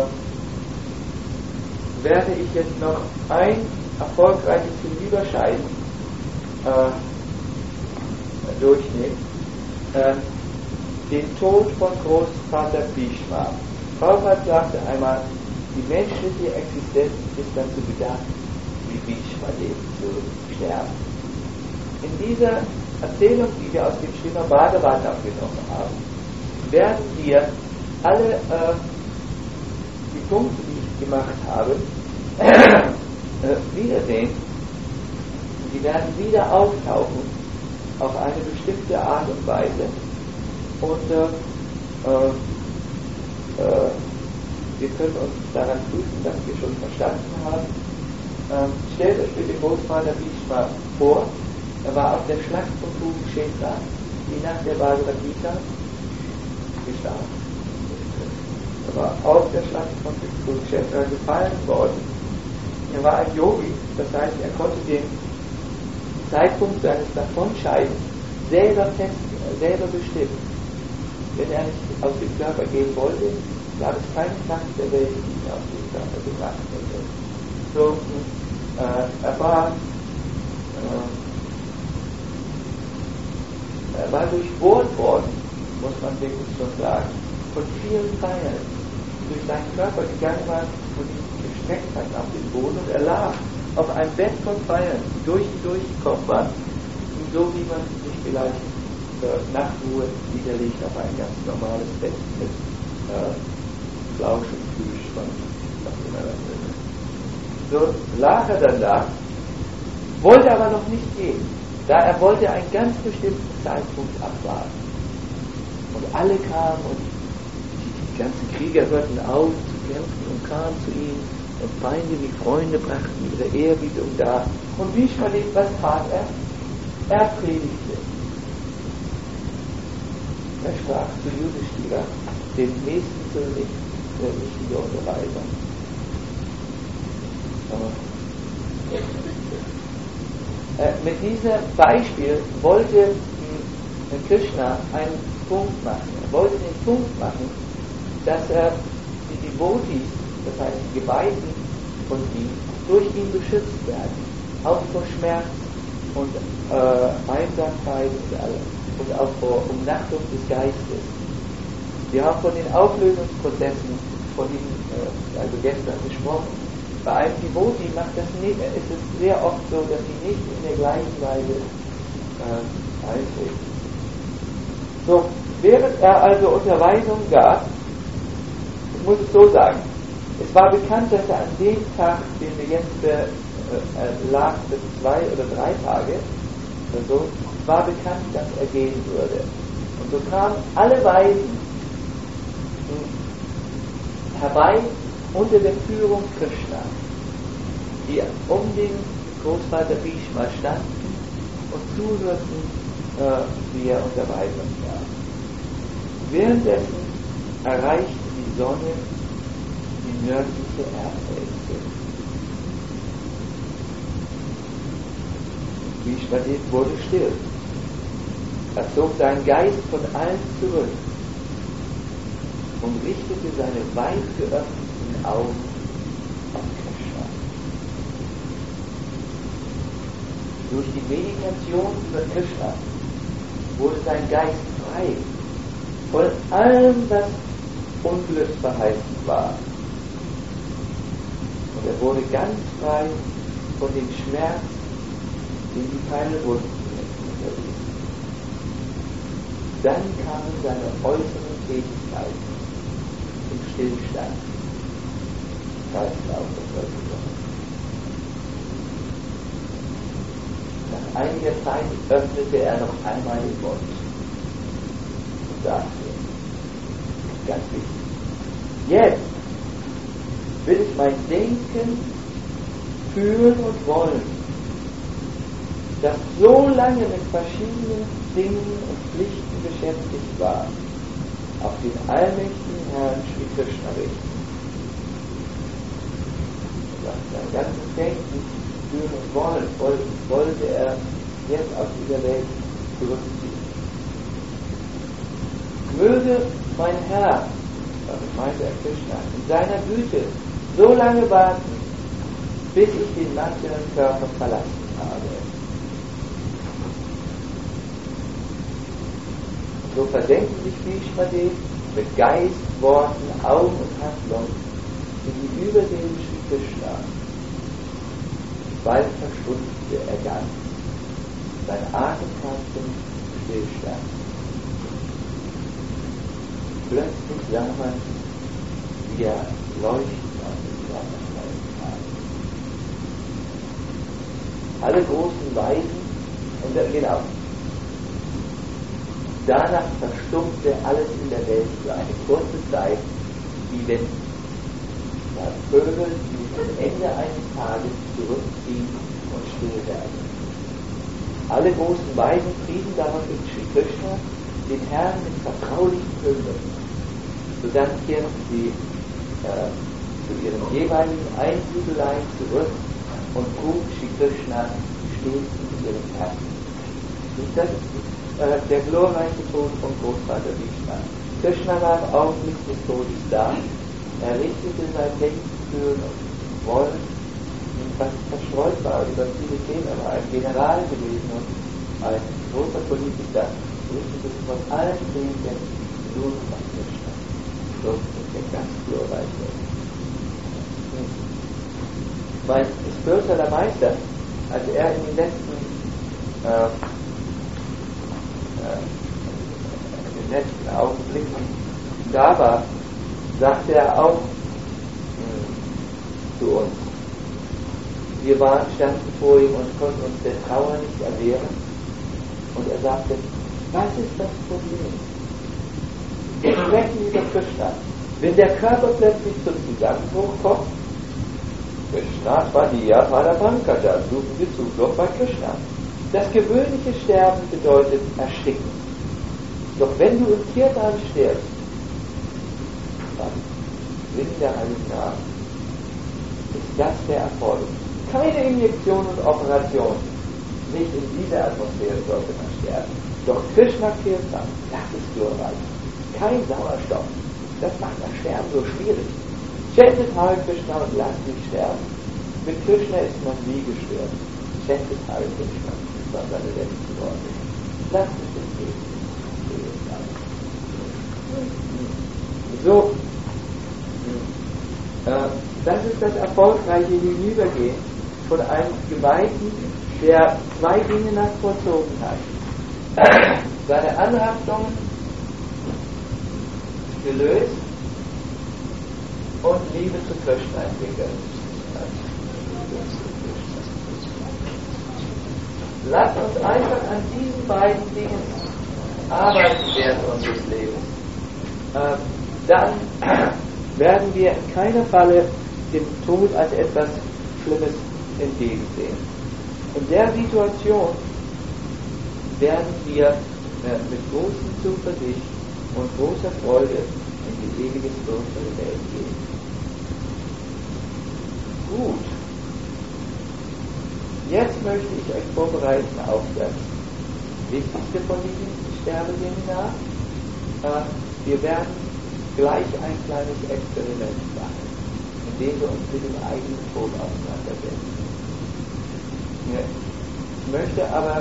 werde ich jetzt noch ein erfolgreiches Hinüberscheiden äh, durchnehmen. Äh, den Tod von Großvater Bhishma. Prabhupada sagte einmal, die menschliche Existenz ist dazu gedacht, wie Bhishma lebt, zu sterben. In dieser Erzählung, die wir aus dem Srimad Bhagavatam genommen haben, werden wir alle äh, die Punkte, die ich gemacht habe, äh, wiedersehen. Die werden wieder auftauchen auf eine bestimmte Art und Weise. Und äh, äh, äh, wir können uns daran prüfen, dass wir schon verstanden haben. Äh, stellt euch bitte Großvater Bhishma vor, er war auf der Schlacht von Kurukshetra, die nach der Bhagavad Gita gestorben. Er war auf der Schlacht von Kurukshetra gefallen worden. Er war ein Yogi, das heißt, er konnte den Zeitpunkt seines Davonscheidens selber testen, selber bestimmen. Wenn er nicht aus dem Körper gehen wollte, gab es keine Kraft der Welt, die ihn aus dem Körper gebracht hätte. So, äh, er war äh, er war durchbohrt worden, muss man wirklich schon sagen, von vielen Pfeilen, die durch seinen Körper gegangen waren und ihn gestreckt hat auf den Boden, und er lag auf einem Bett von Pfeilen, die durch und durch gekommen waren, und so wie man sich vielleicht Nachtruhe niederlegt auf ein ganz normales Bett mit äh, Flausch und Plüschwand, was immer das ist. So lag er dann da, wollte aber noch nicht gehen, da er wollte einen ganz bestimmten Zeitpunkt abwarten. Und alle kamen und die ganzen Krieger hörten auf zu kämpfen und kamen zu ihm, und Feinde wie Freunde brachten ihre Ehrerbietung dar. Und wie ich verliebt, was tat er? Er predigte. Er sprach zu Yudhishthira, dem nächsten König, der richtige Unterweisung. Äh, mit diesem Beispiel wollte äh, Krishna einen Punkt machen. Er wollte den Punkt machen, dass er die Devotees, das heißt die Geweihten von ihm, durch ihn beschützt werden, auch vor Schmerz und äh, Einsamkeit und alles. Und auch vor Umnachtung des Geistes. Wir haben von den Auflösungsprozessen, von denen äh, also gestern gesprochen. Bei einem Devotee macht das nicht, ist es sehr oft so, dass sie nicht in der gleichen Weise äh, eintreten. So, während er also Unterweisung gab, ich muss es so sagen, es war bekannt, dass er an dem Tag, den wir jetzt äh, äh, lag, für zwei oder drei Tage, oder so, war bekannt, dass er gehen würde. Und so kamen alle Weisen herbei unter der Führung Krishna. die um den Großvater Bhishma standen und zuhörten, äh, wie er Unterweisung gab. Währenddessen erreichte die Sonne die nördliche Erdhälfte. Bhishmadev wurde still. Er zog seinen Geist von allen zurück und richtete seine weit geöffneten Augen auf Krishna. Durch die Meditation über Krishna wurde sein Geist frei von allem, was unglücksverheißend war. Und er wurde ganz frei von dem Schmerz, den die keine Wunden hinterließen. Dann kamen seine äußeren Tätigkeiten zum Stillstand. Kreislauf und solche Sachen. Nach einiger Zeit öffnete er noch einmal den Mund und sagte, ganz wichtig, jetzt will ich mein Denken, Fühlen und Wollen, das so lange mit verschiedenen Dingen und Pflichten beschäftigt war, auf den allmächtigen Herrn Sri Krishna richten. Sein ganzes Denken, Fühlen und Wollen wollte er jetzt aus dieser Welt zurückziehen. Möge mein Herr, damit meinte er Krishna, in seiner Güte so lange warten, bis ich den materiellen Körper verlassen habe. So versenken sich Bhishmadev mit Geist, Worten, Augen und Handlung in die Übersehen Sri Krishna. Bald verstummte er ganz. Sein Atem kam zum Stillstand. Plötzlich sah man, wie er leuchtend aus dem Wasserfall kam. Alle großen Weisen, und er, genau, danach verstummte alles in der Welt für eine kurze Zeit, wie wenn ja, Vögel, die zum Ende eines Tages zurückziehen und still werden. Alle großen Weisen priesen daraufhin Sri Krishna, den Herrn mit vertraulichen Tönen. Sodann kehrten sie äh, zu ihren jeweiligen Einsiedeleien zurück und trugen Sri Krishna stets in ihrem Herzen. Und das ist äh, der glorreiche Tod von Großvater Bhishma. Krishna war im Augenblick des Todes da. Er richtete sein Denken, Fühlen und Wollen, was verstreut war über viele Themen. Er war ein General gewesen und ein großer Politiker. Richtete sich von allen Themen Denken nur noch auf Krishna. So ist der ganz glorreiche. Mein spiritueller Meister, als er in den letzten äh, in den letzten Augenblicken da war, sagte er auch mh, zu uns. Wir waren, standen vor ihm und konnten uns der Trauer nicht erwehren. Und er sagte, was ist das Problem? Wir sprechen über Krishna. Wenn der Körper plötzlich zum Zusammenbruch kommt, Krishna Svadiya Padapankada, suchen wir Zuflucht bei Krishna. Das gewöhnliche Sterben bedeutet Ersticken. Doch wenn du im Kirtan stirbst, dann Sinn der Heiligen Namen, ist das der Erfolg. Keine Injektion und Operation. Nicht in dieser Atmosphäre sollte man sterben. Doch Krishna Kirtan, das ist glorreich. Kein Sauerstoff. Das macht das Sterben so schwierig. Chantet Hare Krishna und lasst mich sterben. Mit Krishna ist man nie gestorben. Chantet Hare Krishna. Das waren seine letzten Worte. Lasst mich das gehen. So, äh, das ist das erfolgreiche Hinübergehen von einem Geweihten, der zwei Dinge nach vollzogen hat. Seine Anhaftungen gelöst und Liebe zu Krishna entwickelt. Lasst uns einfach an diesen beiden Dingen arbeiten während unseres Lebens. Äh, dann werden wir in keiner Falle dem Tod als etwas Schlimmes entgegensehen. In der Situation werden wir äh, mit großer Zuversicht und großer Freude in die ewige spirituelle Welt gehen. Gut. Jetzt möchte ich euch vorbereiten auf das Wichtigste von diesem Sterbeseminar. Äh, wir werden gleich ein kleines Experiment machen, in dem wir uns mit dem eigenen Tod auseinandersetzen. Ich möchte aber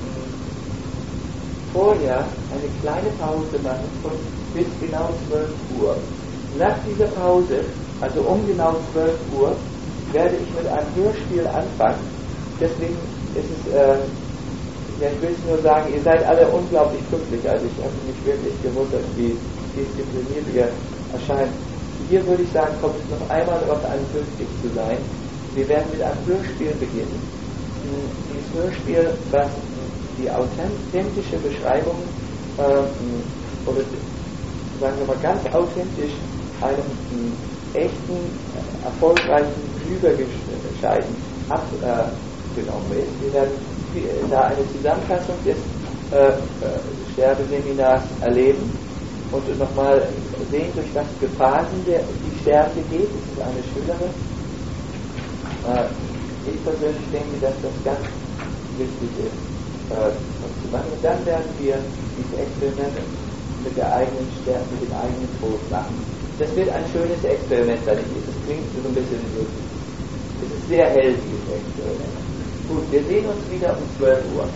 vorher eine kleine Pause machen von bis genau zwölf Uhr. Nach dieser Pause, also um genau zwölf Uhr, werde ich mit einem Hörspiel anfangen. Deswegen ist es, äh, ja, ich will es nur sagen, ihr seid alle unglaublich pünktlich. Also ich habe mich wirklich gewundert, wie diszipliniert ihr erscheint. Hier würde ich sagen, kommt es noch einmal darauf an, pünktlich zu sein. Wir werden mit einem Hörspiel beginnen. Dieses Hörspiel, was die authentische Beschreibung äh, oder sagen wir mal ganz authentisch einem äh, echten, äh, erfolgreichen Flügergescheiden abgenommen äh, ist. Wir werden da eine Zusammenfassung des äh, äh, Sterbeseminars erleben und nochmal sehen, durch was für Phasen der, die Sterbe geht. Das ist eine Schülerin. Äh, ich persönlich denke, dass das ganz wichtig ist, äh, zu machen. Und dann werden wir dieses Experiment mit der eigenen Sterbe, mit dem eigenen Tod machen. Das wird ein schönes Experiment sein. Es klingt so ein bisschen wirklich. Es ist sehr hell, dieses Experiment. Gut, wir sehen uns wieder um zwölf Uhr.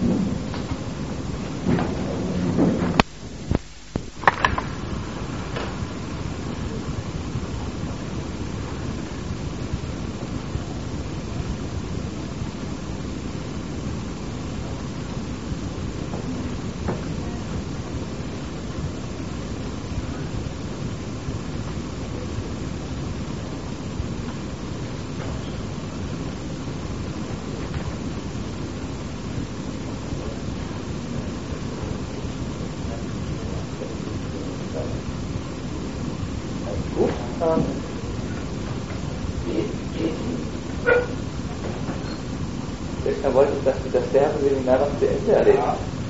Krishna wollte, dass du das Sterbeseminar noch zu Ende erlebst.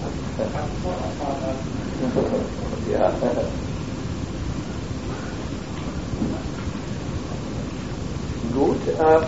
Ja. Ja. Gut. Ähm,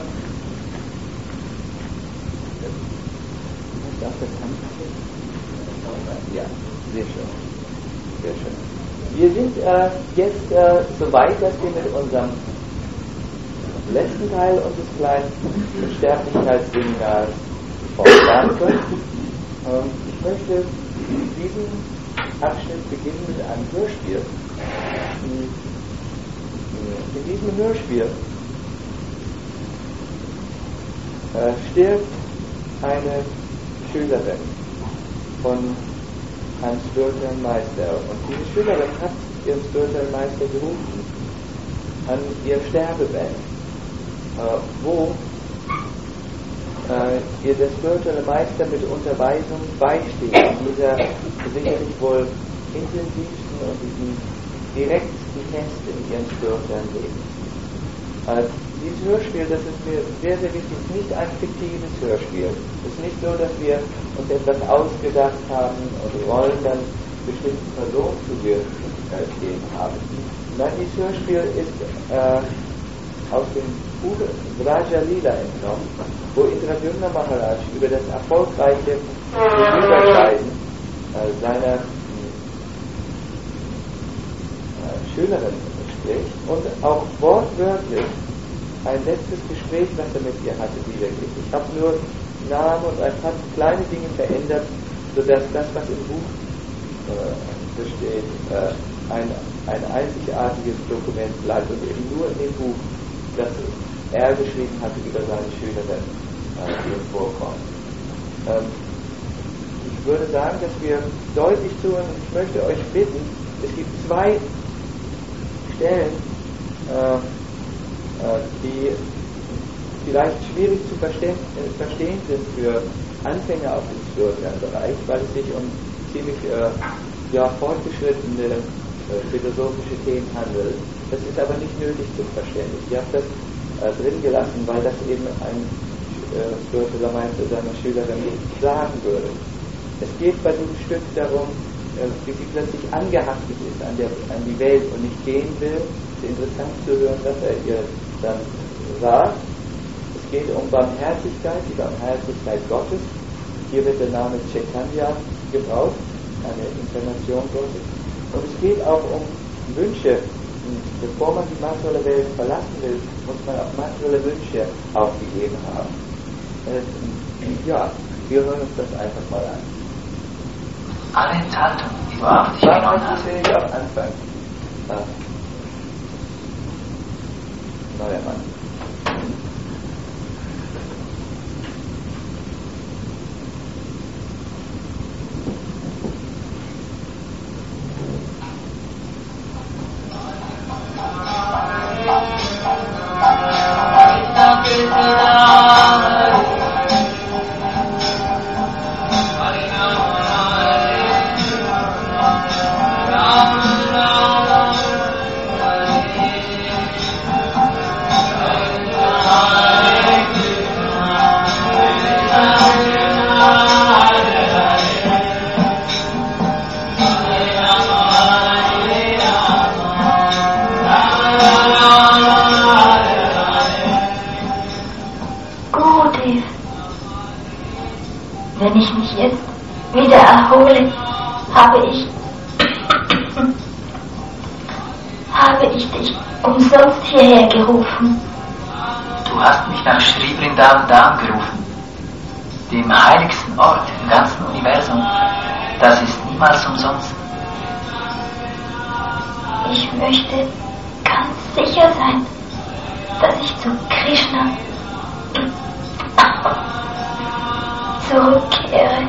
darf das anpassen? Ja, sehr schön. Sehr schön. Wir sind äh, jetzt äh, so weit, dass wir mit unserem letzten Teil unseres kleinen Sterblichkeitsseminars fortfahren können. Ähm, ich möchte diesen Abschnitt beginnen mit einem Hörspiel. In diesem Hörspiel äh, stirbt eine Schülerin von einem spirituellen Meister. Und diese Schülerin hat ihren spirituellen Meister gerufen an ihr Sterbebett, äh, wo äh, ihr der spirituelle Meister mit Unterweisung beisteht, in dieser sicherlich wohl intensivsten und diesen direktesten Test in ihrem spirituellen Leben. Äh, dieses Hörspiel, das ist mir sehr, sehr wichtig, ist nicht ein fiktives Hörspiel. Es ist nicht so, dass wir uns etwas ausgedacht haben und wollen dann bestimmten Personen zugegeben haben. Nein, dieses Hörspiel ist äh, aus dem Buch Vraja Lila entnommen, wo Indradyumna Maharaj über das erfolgreiche Überscheiden äh, seiner äh, Schülerin spricht und auch wortwörtlich ein letztes Gespräch, was er mit ihr hatte, wiedergibt. Ich habe nur Namen und ein paar kleine Dinge verändert, sodass das, was im Buch äh, besteht, äh, ein, ein einzigartiges Dokument bleibt und eben nur in dem Buch, das er geschrieben hatte über seine Schülerin, äh, hier vorkommt. Ähm, ich würde sagen, dass wir deutlich zuhören und ich möchte euch bitten, es gibt zwei Stellen, äh, die vielleicht schwierig zu verstehen, äh, verstehen sind für Anfänger auf dem spirituellen Bereich, weil es sich um ziemlich äh, ja, fortgeschrittene äh, philosophische Themen handelt. Das ist aber nicht nötig zum Verständnis. Ich habe das äh, drin gelassen, weil das eben ein äh, Ursula meinte, seiner Schülerin nicht sagen würde. Es geht bei diesem Stück darum, äh, wie sie plötzlich angehaftet ist an, der, an die Welt und nicht gehen will. Es ist interessant zu hören, was er ihr dann sagt. Es geht um Barmherzigkeit, die Barmherzigkeit Gottes. Hier wird der Name Chaitanya gebraucht, eine Inkarnation Gottes. Und es geht auch um Wünsche. Bevor man die materielle Welt verlassen will, muss man auch materielle Wünsche aufgegeben haben. Äh, ja, wir hören uns das einfach mal an. Alle Enthaltungen, die du auf dich genommen hast. Das will ich auch anfangen. Ja. Neuer Mann. Wenn ich mich jetzt wieder erhole, habe ich, habe ich dich umsonst hierher gerufen. Du hast mich nach Sri Vrindavan Dham gerufen, dem heiligsten Ort im ganzen Universum. Das ist niemals umsonst. Ich möchte ganz sicher sein, dass ich zu Krishna zurückkehre.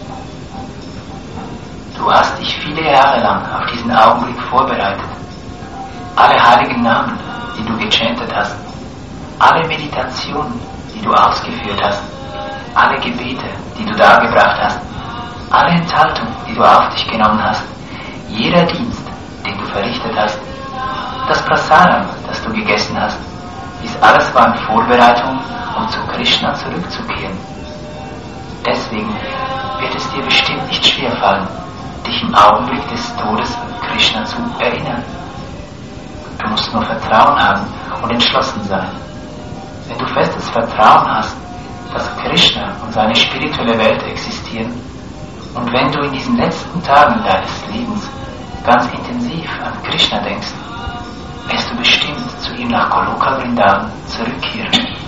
Du hast dich viele Jahre lang auf diesen Augenblick vorbereitet. Alle heiligen Namen, die du gechantet hast, alle Meditationen, die du ausgeführt hast, alle Gebete, die du dargebracht hast, alle Enthaltungen, die du auf dich genommen hast, jeder Dienst, den du verrichtet hast, das Prasadam, das du gegessen hast, dies alles waren Vorbereitungen, um zu Krishna zurückzukehren. Deswegen wird es dir bestimmt nicht schwerfallen, dich im Augenblick des Todes an Krishna zu erinnern. Du musst nur Vertrauen haben und entschlossen sein. Wenn du festes Vertrauen hast, dass Krishna und seine spirituelle Welt existieren, und wenn du in diesen letzten Tagen deines Lebens ganz intensiv an Krishna denkst, wirst du bestimmt zu ihm nach Goloka Vrindavan zurückkehren.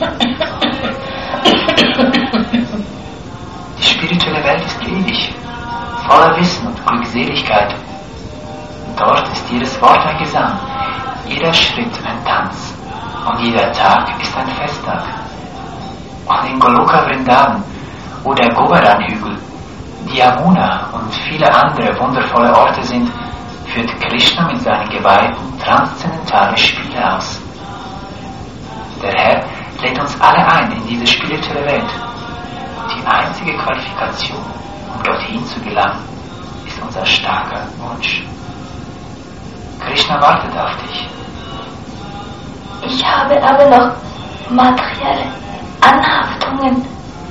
Die spirituelle Welt ist ewig, voller Wissen und Glückseligkeit. Dort ist jedes Wort ein Gesang, jeder Schritt ein Tanz und jeder Tag ist ein Festtag. Und in Goloka Vrindavan, wo der Govardhan-Hügel, die Yamuna und viele andere wundervolle Orte sind, führt Krishna mit seinen Geweihten transzendentale Spiele aus. Der Herr lädt uns alle ein in diese spirituelle Welt. Die einzige Qualifikation, um dorthin zu gelangen, ist unser starker Wunsch. Krishna wartet auf dich. Ich habe aber noch materielle Anhaftungen.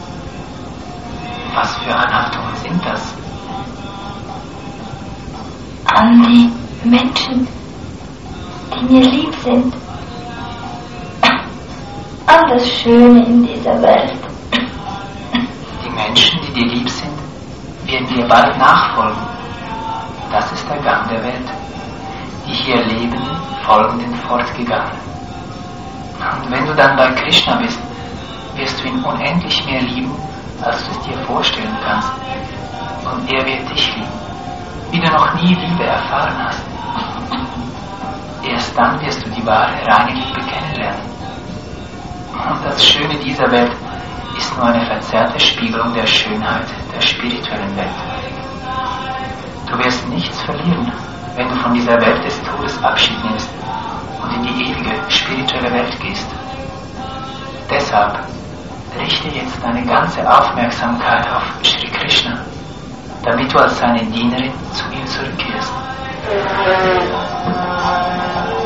Was für Anhaftungen sind das? An die Menschen, die mir lieb sind. An das Schöne in dieser Welt. Die Menschen, die dir lieb sind, werden dir bald nachfolgen. Das ist der Gang der Welt. Die hier leben, folgen den Fortgegangen. Und wenn du dann bei Krishna bist, wirst du ihn unendlich mehr lieben, als du es dir vorstellen kannst. Und er wird dich lieben, wie du noch nie Liebe erfahren hast. Erst dann wirst du die wahre, reine Liebe kennenlernen. Und das Schöne dieser Welt ist nur eine verzerrte Spiegelung der Schönheit der spirituellen Welt. Du wirst nichts verlieren, wenn du von dieser Welt des Todes Abschied nimmst und in die ewige spirituelle Welt gehst. Deshalb richte jetzt deine ganze Aufmerksamkeit auf Shri Krishna, damit du als seine Dienerin zu ihm zurückkehrst.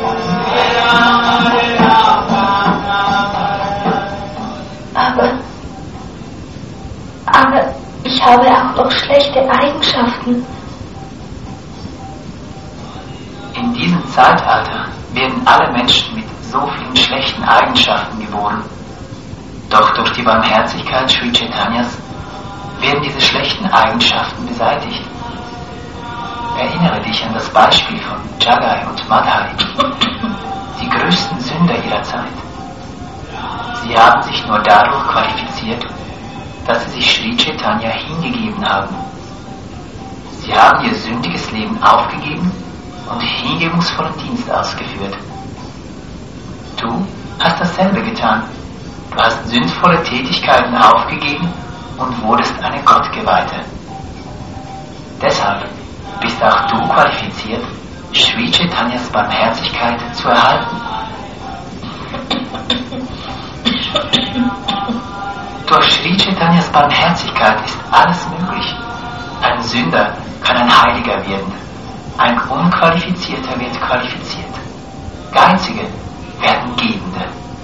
Aber habe auch noch schlechte Eigenschaften. In diesem Zeitalter werden alle Menschen mit so vielen schlechten Eigenschaften geboren. Doch durch die Barmherzigkeit Sri Chaitanyas werden diese schlechten Eigenschaften beseitigt. Erinnere dich an das Beispiel von Jagai und Madhai, die größten Sünder ihrer Zeit. Sie haben sich nur dadurch qualifiziert, dass sie sich Sri Chaitanya hingegeben haben. Sie haben ihr sündiges Leben aufgegeben und hingebungsvollen Dienst ausgeführt. Du hast dasselbe getan. Du hast sündvolle Tätigkeiten aufgegeben und wurdest eine Gottgeweihte. Deshalb bist auch du qualifiziert, Sri Chaitanyas Barmherzigkeit zu erhalten. Durch Sri Chaitanyas Barmherzigkeit ist alles möglich. Ein Sünder kann ein Heiliger werden. Ein Unqualifizierter wird qualifiziert. Geizige werden Gebende.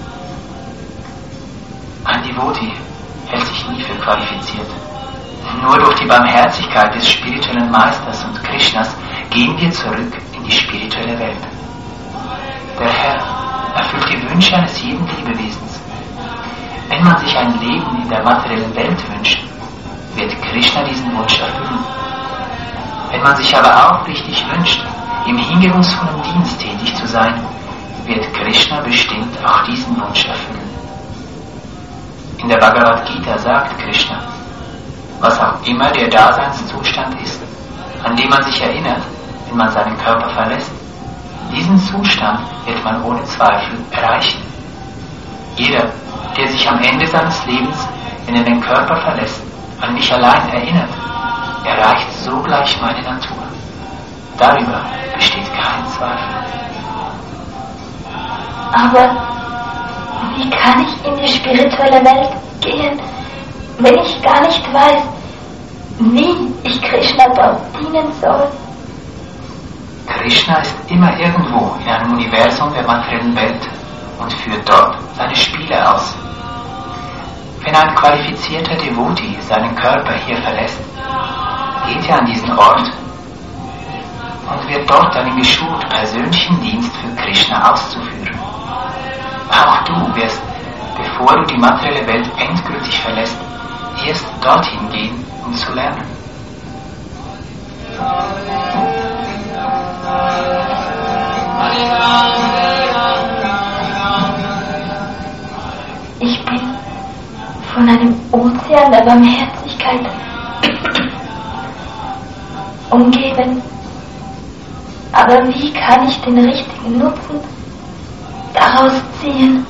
Ein Devotee hält sich nie für qualifiziert. Nur durch die Barmherzigkeit des spirituellen Meisters und Krishnas gehen wir zurück in die spirituelle Welt. Der Herr erfüllt die Wünsche eines jeden Lebewesens. Wenn man sich ein Leben in der materiellen Welt wünscht, wird Krishna diesen Wunsch erfüllen. Wenn man sich aber aufrichtig wünscht, im hingebungsvollen Dienst tätig zu sein, wird Krishna bestimmt auch diesen Wunsch erfüllen. In der Bhagavad Gita sagt Krishna, was auch immer der Daseinszustand ist, an den man sich erinnert, wenn man seinen Körper verlässt, diesen Zustand wird man ohne Zweifel erreichen. Jeder, der sich am Ende seines Lebens, wenn er den Körper verlässt, an mich allein erinnert, erreicht sogleich meine Natur. Darüber besteht kein Zweifel. Aber wie kann ich in die spirituelle Welt gehen, wenn ich gar nicht weiß, wie ich Krishna dort dienen soll? Krishna ist immer irgendwo in einem Universum der materiellen Welt und führt dort seine Spiele aus. Wenn ein qualifizierter Devotee seinen Körper hier verlässt, geht er an diesen Ort und wird dort einen geschult persönlichen Dienst für Krishna auszuführen. Auch du wirst, bevor du die materielle Welt endgültig verlässt, erst dorthin gehen, um zu lernen. Ich bin von einem Ozean der Barmherzigkeit umgeben. Aber wie kann ich den richtigen Nutzen daraus ziehen?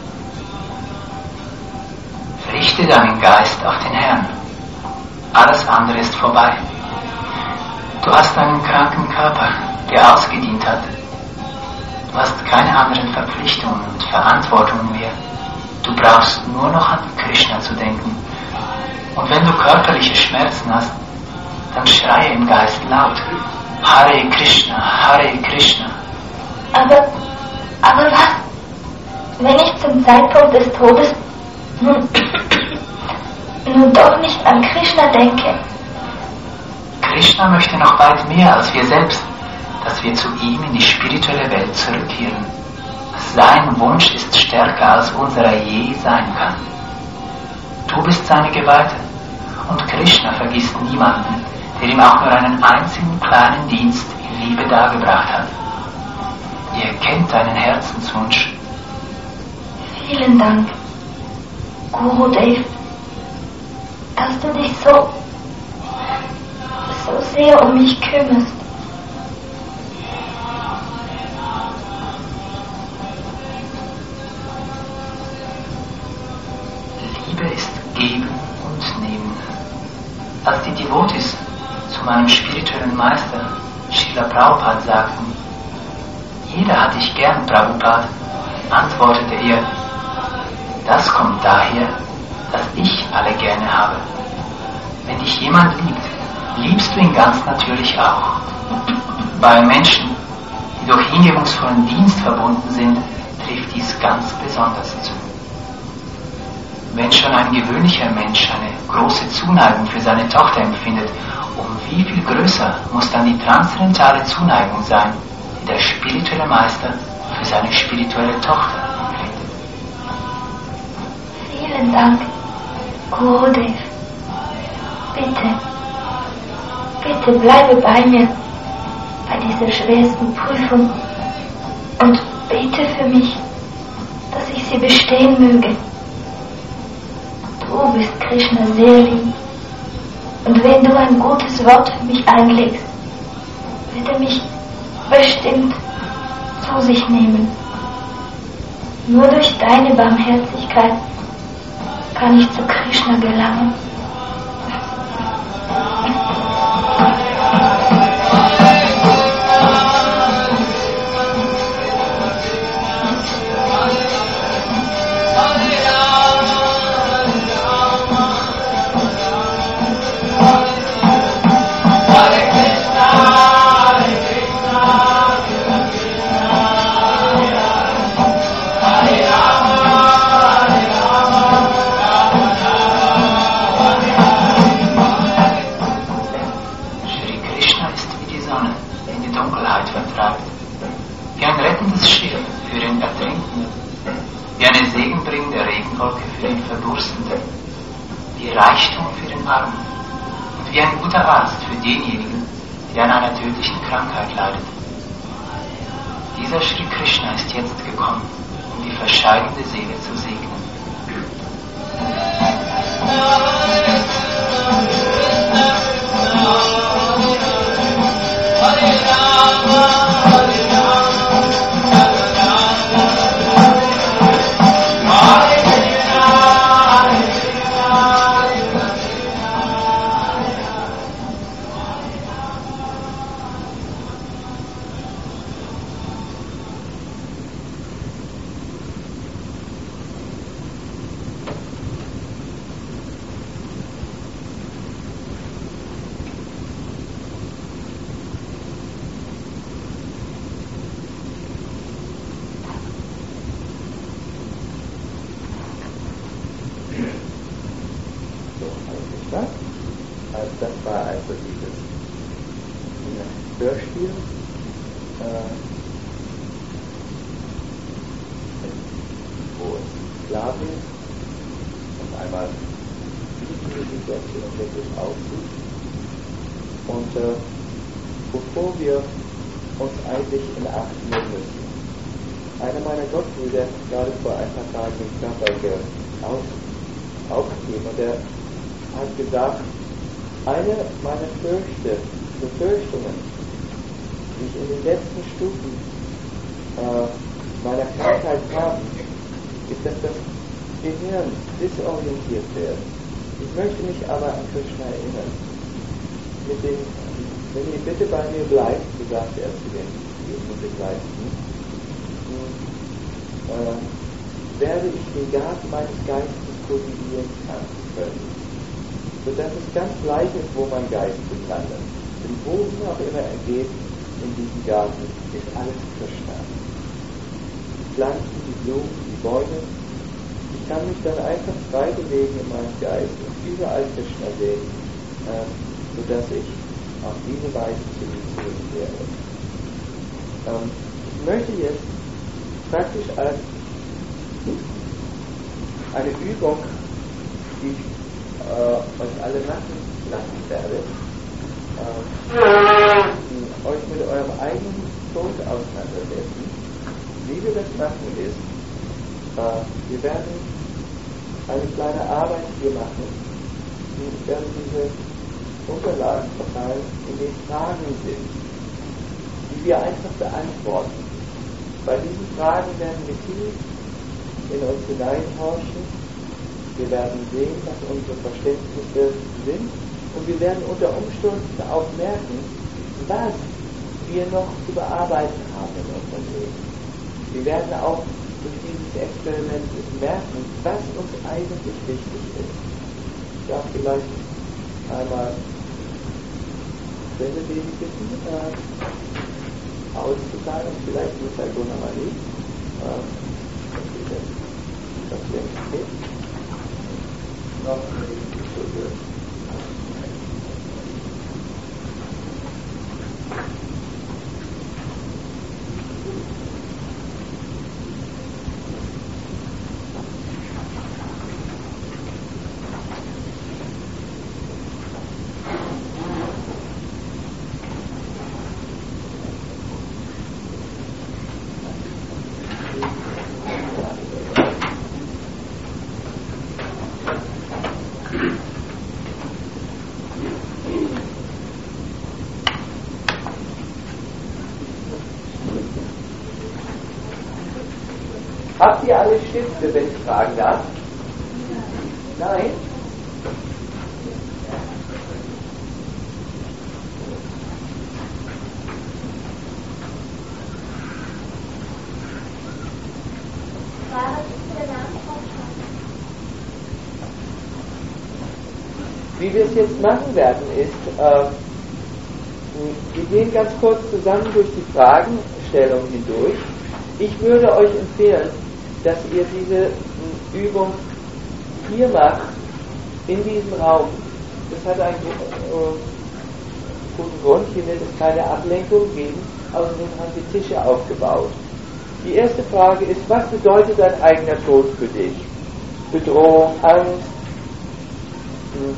Richte deinen Geist auf den Herrn. Alles andere ist vorbei. Du hast einen kranken Körper, der ausgedient hat. Du hast keine anderen Verpflichtungen und Verantwortungen mehr. Du brauchst nur noch an Krishna zu denken. Und wenn du körperliche Schmerzen hast, dann schreie im Geist laut: Hare Krishna, Hare Krishna. Aber, aber was, wenn ich zum Zeitpunkt des Todes nun, nun doch nicht an Krishna denke? Krishna möchte noch weit mehr als wir selbst, dass wir zu ihm in die spirituelle Welt zurückkehren. Sein Wunsch ist stärker als unserer je sein kann. Du bist seine Geweihte und Krishna vergisst niemanden, der ihm auch nur einen einzigen kleinen Dienst in Liebe dargebracht hat. Er kennt deinen Herzenswunsch. Vielen Dank, Gurudev, dass du dich so, so sehr um mich kümmerst. Liebe ist Geben und Nehmen. Als die Devotees zu meinem spirituellen Meister Srila Prabhupada sagten: Jeder hat dich gern, Prabhupada, antwortete er: Das kommt daher, dass ich alle gerne habe. Wenn dich jemand liebt, liebst du ihn ganz natürlich auch. Bei Menschen, die durch hingebungsvollen Dienst verbunden sind, trifft dies ganz besonders zu. Wenn schon ein gewöhnlicher Mensch eine große Zuneigung für seine Tochter empfindet, um wie viel größer muss dann die transzendentale Zuneigung sein, die der spirituelle Meister für seine spirituelle Tochter empfindet. Vielen Dank, Gurudev. Bitte, bitte bleibe bei mir bei dieser schwersten Prüfung und bete für mich, dass ich sie bestehen möge. Du bist Krishna sehr lieb. Und wenn du ein gutes Wort für mich einlegst, wird er mich bestimmt zu sich nehmen. Nur durch deine Barmherzigkeit kann ich zu Krishna gelangen. Reichtum für den Armen und wie ein guter Arzt für denjenigen, der an einer tödlichen Krankheit leidet. Dieser Sri Krishna ist jetzt gekommen, um die verscheidende Seele zu segnen. Das war also dieses Hörspiel, äh, wo es klar wird, auf einmal die Situation wirklich aussieht und äh, bevor wir uns eigentlich in Acht nehmen müssen. Einer meiner Gottbrüder, gerade vor ein paar Tagen im Körper aufgegeben, und der hat gesagt, eine meiner Fürchte, Befürchtungen, die ich in den letzten Stufen äh, meiner Krankheit habe, ist, dass das Gehirn disorientiert wird. Ich möchte mich aber an Krishna erinnern. Mit dem, wenn ihr bitte bei mir bleibt, so sagte er zu den Begleitenden, äh, werde ich den Garten meines Geistes kultivieren können. Sodass es ganz gleich ist, wo mein Geist sich landet. Denn wohin auch immer er geht in diesem Garten, ist alles Krishna. Die Pflanzen, die Blumen, die Bäume. Ich kann mich dann einfach frei bewegen in meinem Geist und überall Krishna sehen, äh, sodass ich auf diese Weise zu ihm zurückkehre. Ähm, ich möchte jetzt praktisch als eine Übung, die ich Uh, euch alle machen lassen werde, uh, euch mit eurem eigenen Tod auseinandersetzen. Wie wir das machen ist, uh, wir werden eine kleine Arbeit hier machen. Wir werden diese Unterlagen verteilen, in denen Fragen sind, die wir einfach beantworten. Bei diesen Fragen werden wir tief in uns hineinhorchen. Wir werden sehen, was unsere Verständnisse sind, und wir werden unter Umständen auch merken, was wir noch zu bearbeiten haben in unserem Leben. Wir werden auch durch dieses Experiment merken, was uns eigentlich wichtig ist. Ich darf vielleicht einmal Sendebaby bitten, äh, auszuteilen, vielleicht mit der Gunamali, äh, das denke ich. Habt ihr alle Stifte, wenn ich fragen darf? Nein? Wie wir es jetzt machen werden, ist, äh, wir gehen ganz kurz zusammen durch die Fragenstellung hindurch. Ich würde euch empfehlen, dass ihr diese Übung hier macht, in diesem Raum. Das hat einen äh, guten Grund, hier wird es keine Ablenkung geben, außerdem haben die Tische aufgebaut. Die erste Frage ist, was bedeutet dein eigener Tod für dich? Bedrohung, Angst, hm.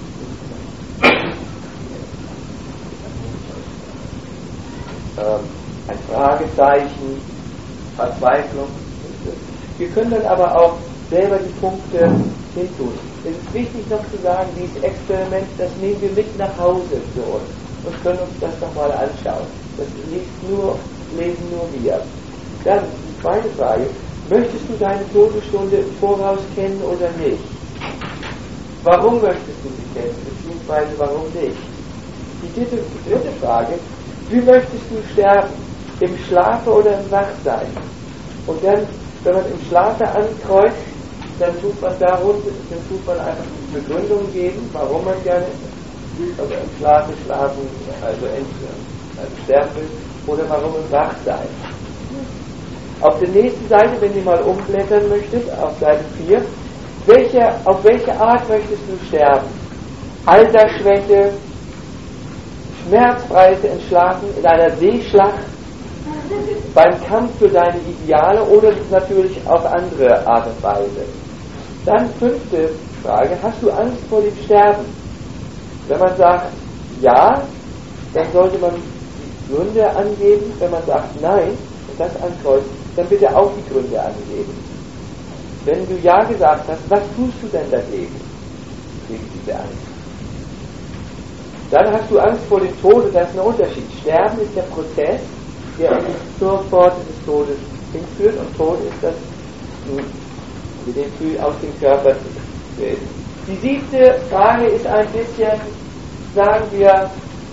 ähm, ein Fragezeichen, Verzweiflung. Wir können dann aber auch selber die Punkte hintun. Es ist wichtig noch zu sagen, dieses Experiment, das nehmen wir mit nach Hause für uns und können uns das nochmal anschauen. Das liest nur, lesen nur wir. Dann die zweite Frage, möchtest du deine Todesstunde im Voraus kennen oder nicht? Warum möchtest du sie kennen, beziehungsweise warum nicht? Die dritte, die dritte Frage, wie möchtest du sterben? Im Schlafe oder im Wachsein? Und dann, wenn man im Schlafe ankreuzt, dann tut man darunter, dann tut man einfach eine Begründung geben, warum man gerne also im Schlafe schlafen, also, also sterben will, oder warum im Wachsein. Auf der nächsten Seite, wenn ihr mal umblättern möchtet, auf Seite vier, welche, auf welche Art möchtest du sterben? Altersschwäche, schmerzfreies Entschlafen in einer Seeschlacht, beim Kampf für deine Ideale oder natürlich auf andere Art und Weise. Dann fünfte Frage, hast du Angst vor dem Sterben? Wenn man sagt ja, dann sollte man die Gründe angeben. Wenn man sagt nein und das ankreuzt, dann bitte auch die Gründe angeben. Wenn du ja gesagt hast, was tust du denn dagegen? Gegen diese Angst. Dann hast du Angst vor dem Tod und das ist ein Unterschied. Sterben ist der Prozess, der zur Pforte des Todes hinführt und Tod ist das, mit dem Gefühl aus dem Körper will. Die siebte Frage ist ein bisschen, sagen wir,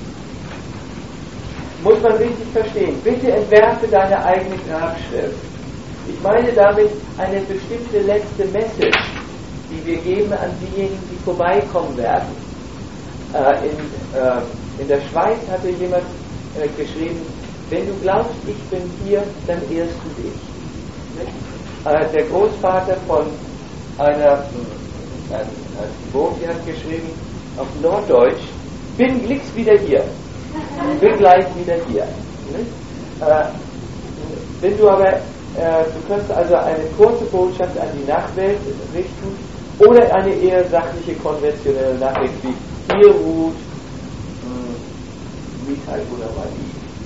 muss man richtig verstehen. Bitte entwerfe deine eigene Grabschrift. Ich meine damit eine bestimmte letzte Message, die wir geben an diejenigen, die vorbeikommen werden. Äh, in, äh, in der Schweiz hatte jemand äh, geschrieben, wenn du glaubst, ich bin hier, dann ehrst du dich. Äh, der Großvater von einer, ein, ein Bogi hat geschrieben, auf Norddeutsch, bin glicks wieder hier. Bin gleich wieder hier. Äh, wenn du aber, äh, du kannst also eine kurze Botschaft an die Nachwelt richten oder eine eher sachliche, konventionelle Nachricht wie hier ruht Mitai Gunamani.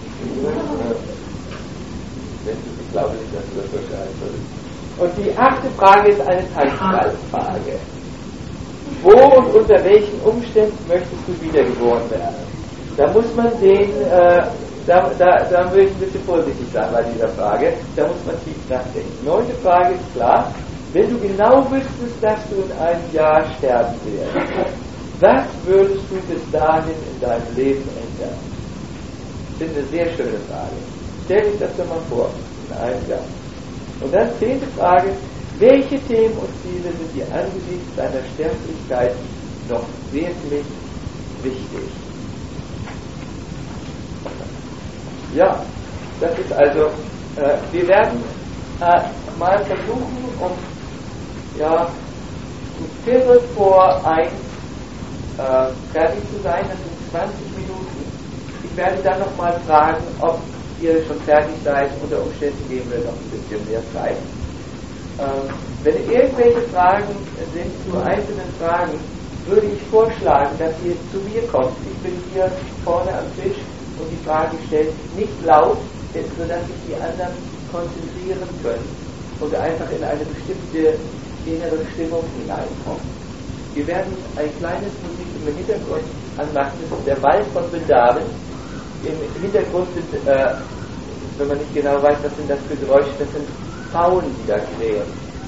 Ich glaube nicht, dass du das wahrscheinlich solltest. Und die achte Frage ist eine Zeitfrage. Wo und unter welchen Umständen möchtest du wiedergeboren werden? Da muss man sehen, äh, da, da, da würde ich ein bisschen vorsichtig sein bei dieser Frage, da muss man tief nachdenken. Neunte Frage ist klar, wenn du genau wüsstest, dass du in einem Jahr sterben wirst, was würdest du bis dahin in deinem Leben ändern? Das ist eine sehr schöne Frage. Stell dich das doch mal vor, in einem Jahr. Und dann zehnte Frage, welche Themen und Ziele sind dir angesichts deiner Sterblichkeit noch wirklich wichtig? Ja, das ist also, äh, wir werden äh, mal versuchen, um ja, um Viertel vor eins äh, fertig zu sein, das sind zwanzig Minuten. Ich werde dann nochmal fragen, ob ihr schon fertig seid. Unter Umständen geben wir noch ein bisschen mehr Zeit. Ähm, wenn irgendwelche Fragen sind zu einzelnen Fragen, würde ich vorschlagen, dass ihr zu mir kommt. Ich bin hier vorne am Tisch und die Fragen stellt, nicht laut, sodass sich die anderen konzentrieren können und einfach in eine bestimmte innere Stimmung hineinkommen. Wir werden ein kleines Musik im Hintergrund anmachen, das ist der Wald von Vrindavan. Im Hintergrund sind, äh, wenn man nicht genau weiß, was sind das für Geräusche, das sind Frauen, die da krähen.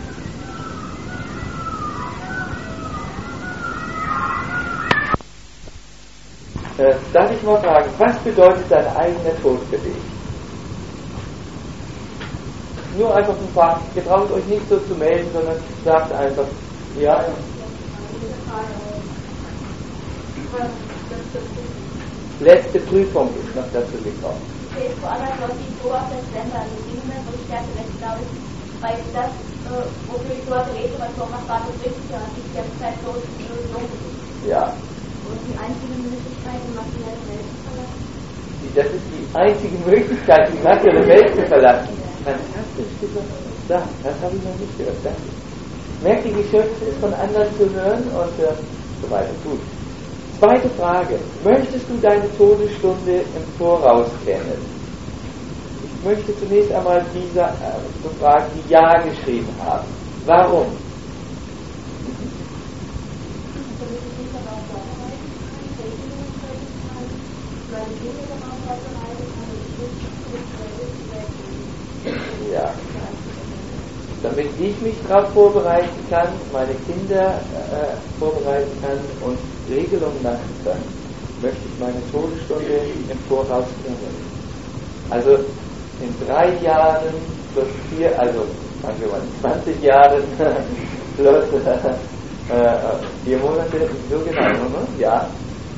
Äh, darf ich mal fragen, was bedeutet dein eigener Tod für dich? Nur einfach ein paar, ihr braucht euch nicht so zu melden, sondern sagt einfach, ja. Letzte Prüfung ist noch dazu gekommen. Okay, vor allem Leute, die so auf der Sender liegen, wo ich dachte, wenn ich glaube, weil das, wofür ich so rede, was Thomas war, das richtig, ja, die ganze Zeit so jung. Ja. Und die einzige Möglichkeit, die materielle Welt zu verlassen. Das ist die einzige Möglichkeit, die materielle Welt zu verlassen. Fantastisch gesagt. Ja, das habe ich noch nicht gehört. Danke. Merkt ihr, wie schön es ist, von anderen zu hören und äh, so weiter. Gut. Zweite Frage. Möchtest du deine Todesstunde im Voraus kennen? Ich möchte zunächst einmal diese äh, so Fragen, die Ja geschrieben haben. Warum? Ja. Damit ich mich darauf vorbereiten kann, meine Kinder äh, vorbereiten kann und Regelungen machen kann, möchte ich meine Todesstunde im Voraus kennen. Also in drei Jahren plus vier, also sagen wir mal in zwanzig Jahren plus äh, vier Monate, so genau, ne? Ja.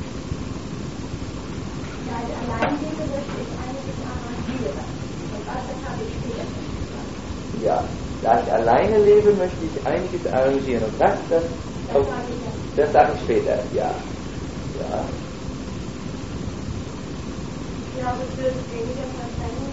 Ja, da ich alleine lebe, möchte ich einiges arrangieren. Und das, das, das, das sage ich später, ja. Ja. Ich glaube, es würde weniger verdrängen,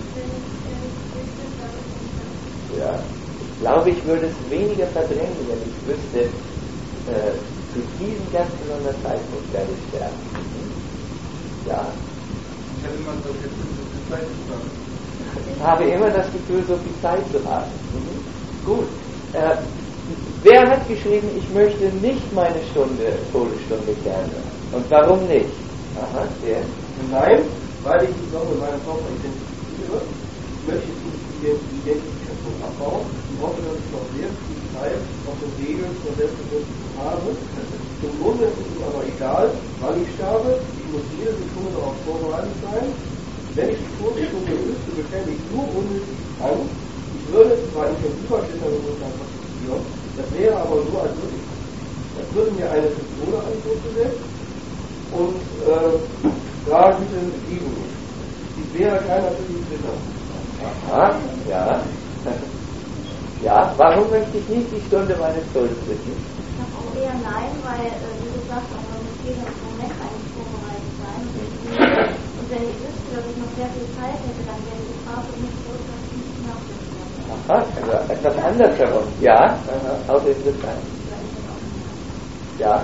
wenn Ja. Ich glaube, ich würde es weniger verdrängen, wenn ich wüsste, äh, zu diesem ganz besonderen Zeitpunkt werde ich sterben. Ja. Ich habe immer so viel Zeit zu haben. Ich habe immer das Gefühl, so viel Zeit zu haben. Mhm. Gut. Äh, wer hat geschrieben, ich möchte nicht meine Stunde, Todesstunde kennen? Und warum nicht? Aha, der. Nein, weil ich mich noch mit meiner Tochter identifiziere, möchte ich die Identifikation abbauen und hoffe, dass ich noch sehr viel Zeit auf den Regeln zur Selbstverständlichkeit habe. Im Grunde ist es aber egal, wann ich sterbe, ich muss jede Sekunde darauf vorbereitet sein. Wenn ich die Todesstunde wüsste, befände ich nur unnötig an. Ich würde zwar intensiver Schilderungsstand praktizieren, das wäre aber so, als würde ich, als würde mir eine Pistole an den Tod gesetzt und äh, da bitte gegen mich. Ich wäre kein natürliches Ritter. Aha, ja. Ja, warum möchte ich nicht die Stunde meines Todes wissen? auch eher nein, weil, äh, wie gesagt, auch man muss jeden Moment eigentlich vorbereitet sein. Und wenn ich wüsste, dass ich noch sehr viel Zeit hätte, dann wäre die Frage nicht so, dass ich nicht nachdenken. Aha, also etwas anders herum. Ja, aha, auch interessant. Ja.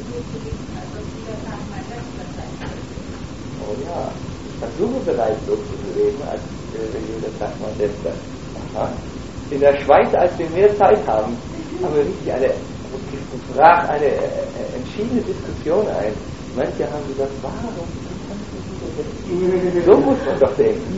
Oh ja, ich versuche bereits so zu leben, als wäre jeder Tag mein letzter. Aha. In der Schweiz, als wir mehr Zeit haben, haben wir richtig eine, brach eine äh, entschiedene Diskussion ein. Manche haben gesagt, warum? So muss man doch denken.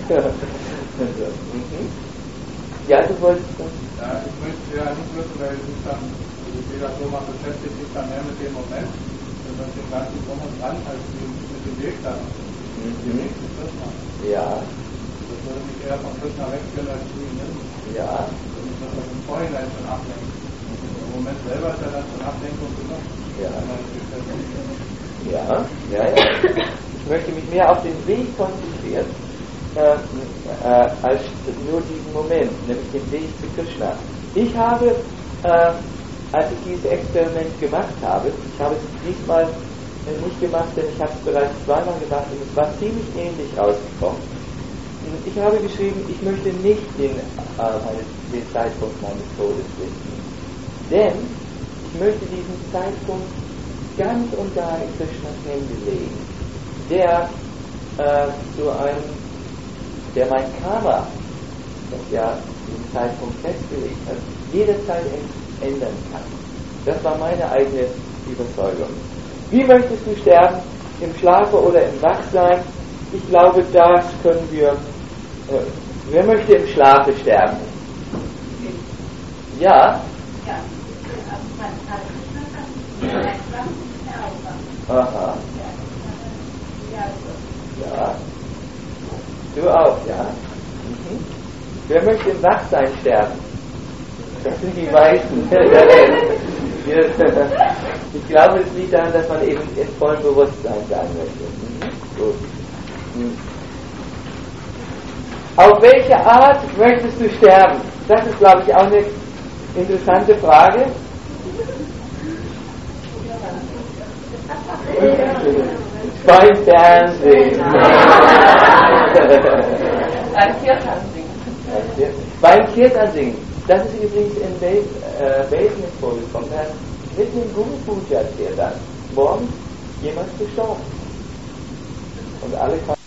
Ja, du wolltest das? Ja, ich möchte ja nicht wissen, weil ich dann, jeder so mal beschäftigt sich dann mehr mit dem Moment, und mit dem ganzen Drum und Dran, als mit dem Weg dann. Mhm. Den nächsten Schritt machen. Ja. Das würde mich eher vom Krishna wegführen als zu ihm hin. Ja. Und ich würde das im Vorhinein schon ablenken. Im Moment selber ist ja dann schon Ablenkung genug. Ja. Ja, ja, ja. Ich möchte mich mehr auf den Weg konzentrieren, äh, äh, als nur diesen Moment, nämlich den Weg zu Krishna. Ich habe, äh, als ich dieses Experiment gemacht habe, ich habe es diesmal äh, nicht gemacht, denn ich habe es bereits zweimal gemacht und es war ziemlich ähnlich rausgekommen. Ich habe geschrieben, ich möchte nicht den, äh, den Zeitpunkt meines Todes wissen, denn ich möchte diesen Zeitpunkt ganz und gar in Krishnas Hände legen, der äh, zu einem, der mein Karma, das ja diesen Zeitpunkt festgelegt hat, jederzeit ändern kann. Das war meine eigene Überzeugung. Wie möchtest du sterben? Im Schlafe oder im Wachsein? Ich glaube, das können wir. Äh, wer möchte im Schlafe sterben? Ja? Ja, Aha. Ja. Du auch, ja. Mhm. Wer möchte im Wachsein sterben? Das sind die meisten. Ich glaube, es liegt daran, dass man eben in vollem Bewusstsein sein möchte. Mhm. Gut. Mhm. Auf welche Art möchtest du sterben? Das ist, glaube ich, auch eine interessante Frage. Beim Fernsehen. Beim Kirtansingen. Beim Kirtansingen. Das ist übrigens in Basement vorgekommen. Da hat mitten im Guru Puja erzählt dann. Morgens jemand gestorben. Und alle